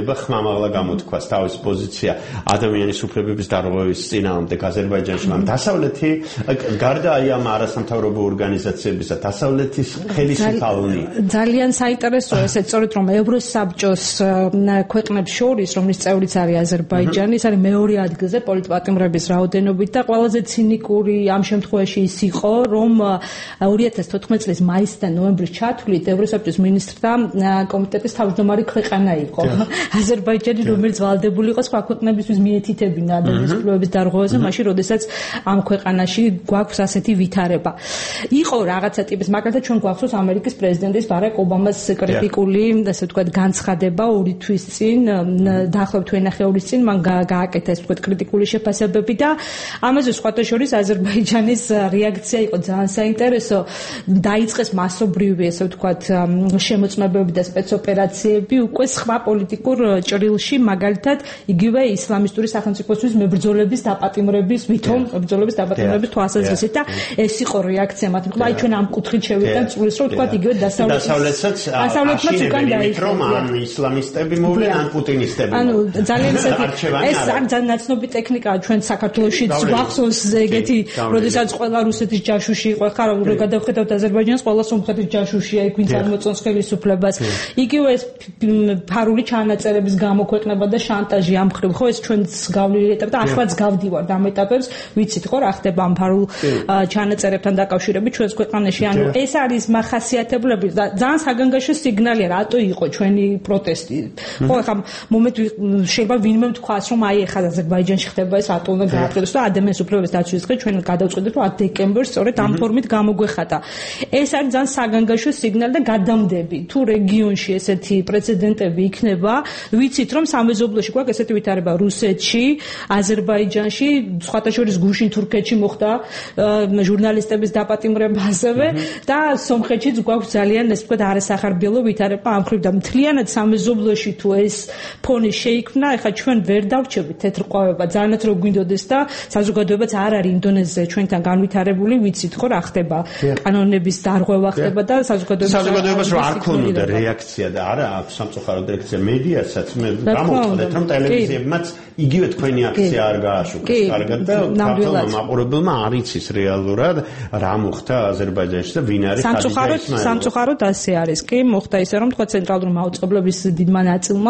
ელოდება ხმამაღლა გამოთქვას თავის პოზიცია ადამიანის უფლებების დარღვევის წინააღმდეგ აზერბაიჯანში, მაგრამ დასავლეთი გარდა აი ამ არასამთავრობო ორგანიზაციებისა დასავლეთის ხელისუფალნი ძალიან საინტერესოა ესეც სწორედ რომ ევროსაბჭოს ქვეყნებს შორის რომლის წევრიც არის აზერბაიჯანი ის არის მეორე ადგილზე პოლიტპატიმრების რაოდენობით და ყველაზე ცინიკური ამ შემთხვევაში ის იყო რომ 2014 წლის მაისიდან ნოემბრის ჩათვლით ევროსაბჭოს მინისტრთა კომიტეტის თავმჯდომარე ქვეყანა იყო აზერბაიჯანი რომელიც ვალდებული იყო სხვა ქვეყნებისთვის მიეთითებინა ადამიანის უფლებების დარღვევაზე მაშინ როდესაც ამ ქვეყანაში გვაქვს ასეთი ვითარება იყო რაღაცა ტიპის მაგალითად ჩვენ გვახსოვს ამერიკის პრეზიდენტის ბარაკ ობამას კრიტიკული ასე ვთქვათ განცხადება 2 თვის წინ დაახლოებით თვენახევრის წინ მან გააკეთა ეს ვთქვათ კრიტიკული შეფასებები და ამაზე სხვათა შორის აზერბაიჯანის რეაქცია იყო ძალიან საინტერესო დაიწყეს მასობრივი ასე ვთქვათ შემოწმებები და სპეცოპერაციები უკვე სხვა პოლიტიკურ ჭრილში მაგალითად იგივე ისლამისტური სახელმწიფოსთვის მებრძოლების დაპატიმრების ვითომ მებრძოლების დაპატიმრების თვალსაზრისით და ეს იყო რეაქცია მათ მხრივ აი ჩვენ ამ კუთხით შევიდეთ წულის რომ ვთქვათ იგივე დასავლეთსაც უკან დაიხო ან ისლამისტები მოვლენ ან პუტინისტები ანუ ძალიან ეს ძალიან ნაცნობი ტექნიკაა ჩვენ საქართველოშიც გვახსოვს ეგეთი როდესაც ყველა რუსეთის ჯაშუში იყო ხარ რომ გადავხედავთ აზერბაიჯანს ყველა სომხეთის ჯაშუშია იქ ვინც ამოწონს ხელისუფლებას იგივე ეს ფარული ჩანაწერების გამოქვეყნება და შანტაჟი ამ მხრივ ხო ეს ჩვენც გავლილი ეტაპი და ახლაც გავდივართ ამ ეტაპებს ვიცით ხო რა ხდება ამ ფარულ ჩანაწერებთან დაკავშირებით ჩვენს ქვეყანაში ანუ ეს არის მახასიათებლები და ძალიან საგანგაშო სიგნალია რატო იყო ჩვენი პროტესტი ხო ახლა მომენტ შეიძლება ვინმე თქვას რომ აი ახლა აზერბაიჯანში ხდება ეს რატო უნდა გააყენოს და ადამიანის უფლებების დაცვის დღე ჩვენ გადავწყვეტეთ რომ 10 დეკემბერს სწორედ ამ ფორმით გამოგვეხატა ეს არის ძალიან საგანგაშო სიგნალი და გადამდები თუ რეგიონში ესეთი პრეცედენტები იქნება ვიცით რომ სამეზობლოში გვაქვს ესეთი ვითარება რუსეთში აზერბაიჯანში სხვათა შორის გუშინ თურქეთში მოხდა ჟურნალისტების დაპატიმრება ასევე და სომხეთშიც გვაქვს ძალიან ეს ვთქვათ არასახარბიელო ვითარება ამ მხრივ და მთლიანად სამეზობლოში თუ ეს ფონი შეიქმნა ეხლა ჩვენ ვერ დავრჩებით თეთრყვავება ძალიანაც რო გვინდოდეს და საზოგადოებაც არ არის ინდონეზიაზე ჩვენთან განვითარებული ვიცით ხო რა ხდება კანონების დარღვევა ხდება და საზოგადოებას რო არ ქონოდა რეაქცია და არა სამწუხაროდ რეაქცია მედიასაც მე გამოვხდეთ რომ ტელევიზიებმაც იგივე თქვენი აქცია არ გააშუქეს კარგად და ქართულმა მაყურებელმა არ იცის რეალურად რა მოხდა აზერბაიჯანში და ვინ არის სამწუხაროდ ასე არის კი მოხდა ისე რომ თქვა ცენტრალური მაუწყებლობის დიდმა ნაწილმა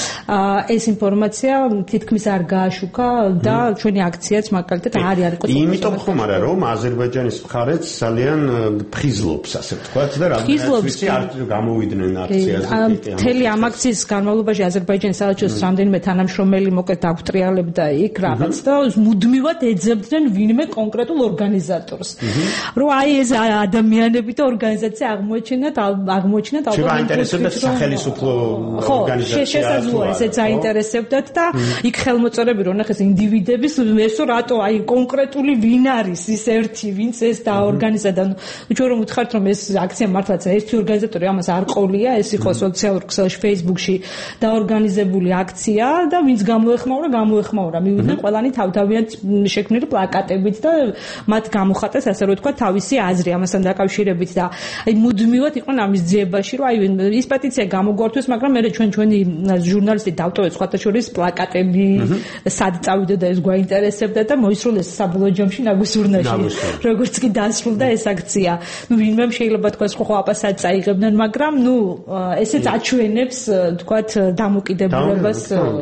ეს ინფორმაცია თითქმის არ გააშუქა და ჩვენი აქციაც მაგალითად არ იყო იმიტომ ხომ არა რომ აზერბაიჯანის მხარეც ძალიან ფხიზლობს ასე ვთქვათ და რამდენად ვიცი არ გამოვიდნენ აქციაზე მთელი ამ აქციის განმავლობაში აზერბაიჯანის საელჩოს რამდენიმე თანამშრომელი მოკლედ დაგვტრიალებდა იქ რაღაც და მუდმივად ეძებდნენ ვინმე კონკრეტულ ორგანიზატორს რომ აი ეს ადამიანები და ორგანიზაცია აღმოჩინათ ალბათ შეინტერესებდათ სახელმწიფო ორგანიზაცია შესაძლოა ესეც აინტერესებდათ და იქ ხელმოწერები რომ ნახეს ინდივიდების ესო რატო აი კონკრეტული ვინ არის ის ერთი ვინც ეს დაორგანიზა და ჩვენ რომ ვთქვათ რომ ეს აქცია მართლაც ერთი ორგანიზატორი ამას არ ყოლია ეს იყო სოციალურ ქსელში Facebook-ში დაორგანიზებული აქცია და ვინც გამოეხმაურა მივიდნენ ყველანი თავთავიანთ შექმნილი პლაკატებით და მათ გამოხატეს ასე რომ ვთქვათ თავისი აზრი ამასთან დაკავშირებით და აი მუდმივად იყვნენ ამის ძიებაში რომ აი ის პეტიცია გამოგვართვეს მაგრამ მე ჩვენი ჟურნალისტი დავტოვეთ სხვათა შორის პლაკატები სად წავიდა და ეს გვაინტერესებდა და მოისრულეს საბოლოო ჯამში ნაგუსურნაში როგორც კი დასრულდა ეს აქცია ნუ ვინმე შეიძლება თქვას ხო აპასად წაიღებდნენ მაგრამ ნუ ესეც აჩვენებს ვთქვათ დამოკიდებულებას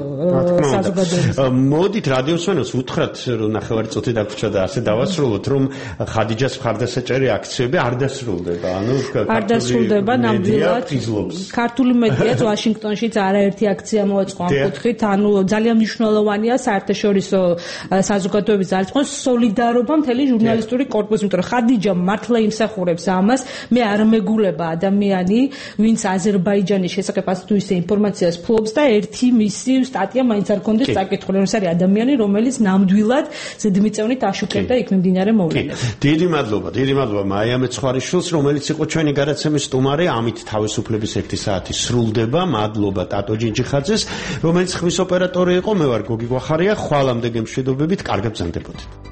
საზოგადოებას მოდით რადიოსვენოს უთხრათ რომ ნახევარი წუთი დაგვრჩა და ასე დავასრულოთ რომ ხადიჯას მხარდასაჭერი აქციები არ დასრულდება ანუ არ დასრულდება ნამდვილად ქართული მედიაც ვაშინგტონშიც არაერთი აქცია მოაწყო ამ კუთხით ანუ ძალიან მნიშვნელოვანია საერთაშორისო საზოგადოების ძალისხმევა სოლიდარობა მთელი ჟურნალისტური კორპუსი იმიტომ რომ ხადიჯა მართლა იმსახურებს ამას მე არ მეგულება ადამიანი ვინც აზერბაიჯანის შესახებ ასე თუ ისე ინფორმაციას ფლობს და ერთი მისი სტატია მაინც არ კონდეს წაკითხული რომ ეს არის ადამიანი რომელიც ნამდვილად ზედმიწევნით აშუქებდა იქ მიმდინარე მოვლენებს დიდი მადლობა მაია მეცხვარიშვილს რომელიც იყო ჩვენი გადაცემის სტუმარი ამით თავისუფლების 1 საათი სრულდება მადლობა ტატო ჯინჯიხაძეს რომელიც ხმის ოპერატორი იყო მე ვარ გოგი გვახარია ხვალამდე გემშვიდობებით კარგად ბრძანდებოდეთ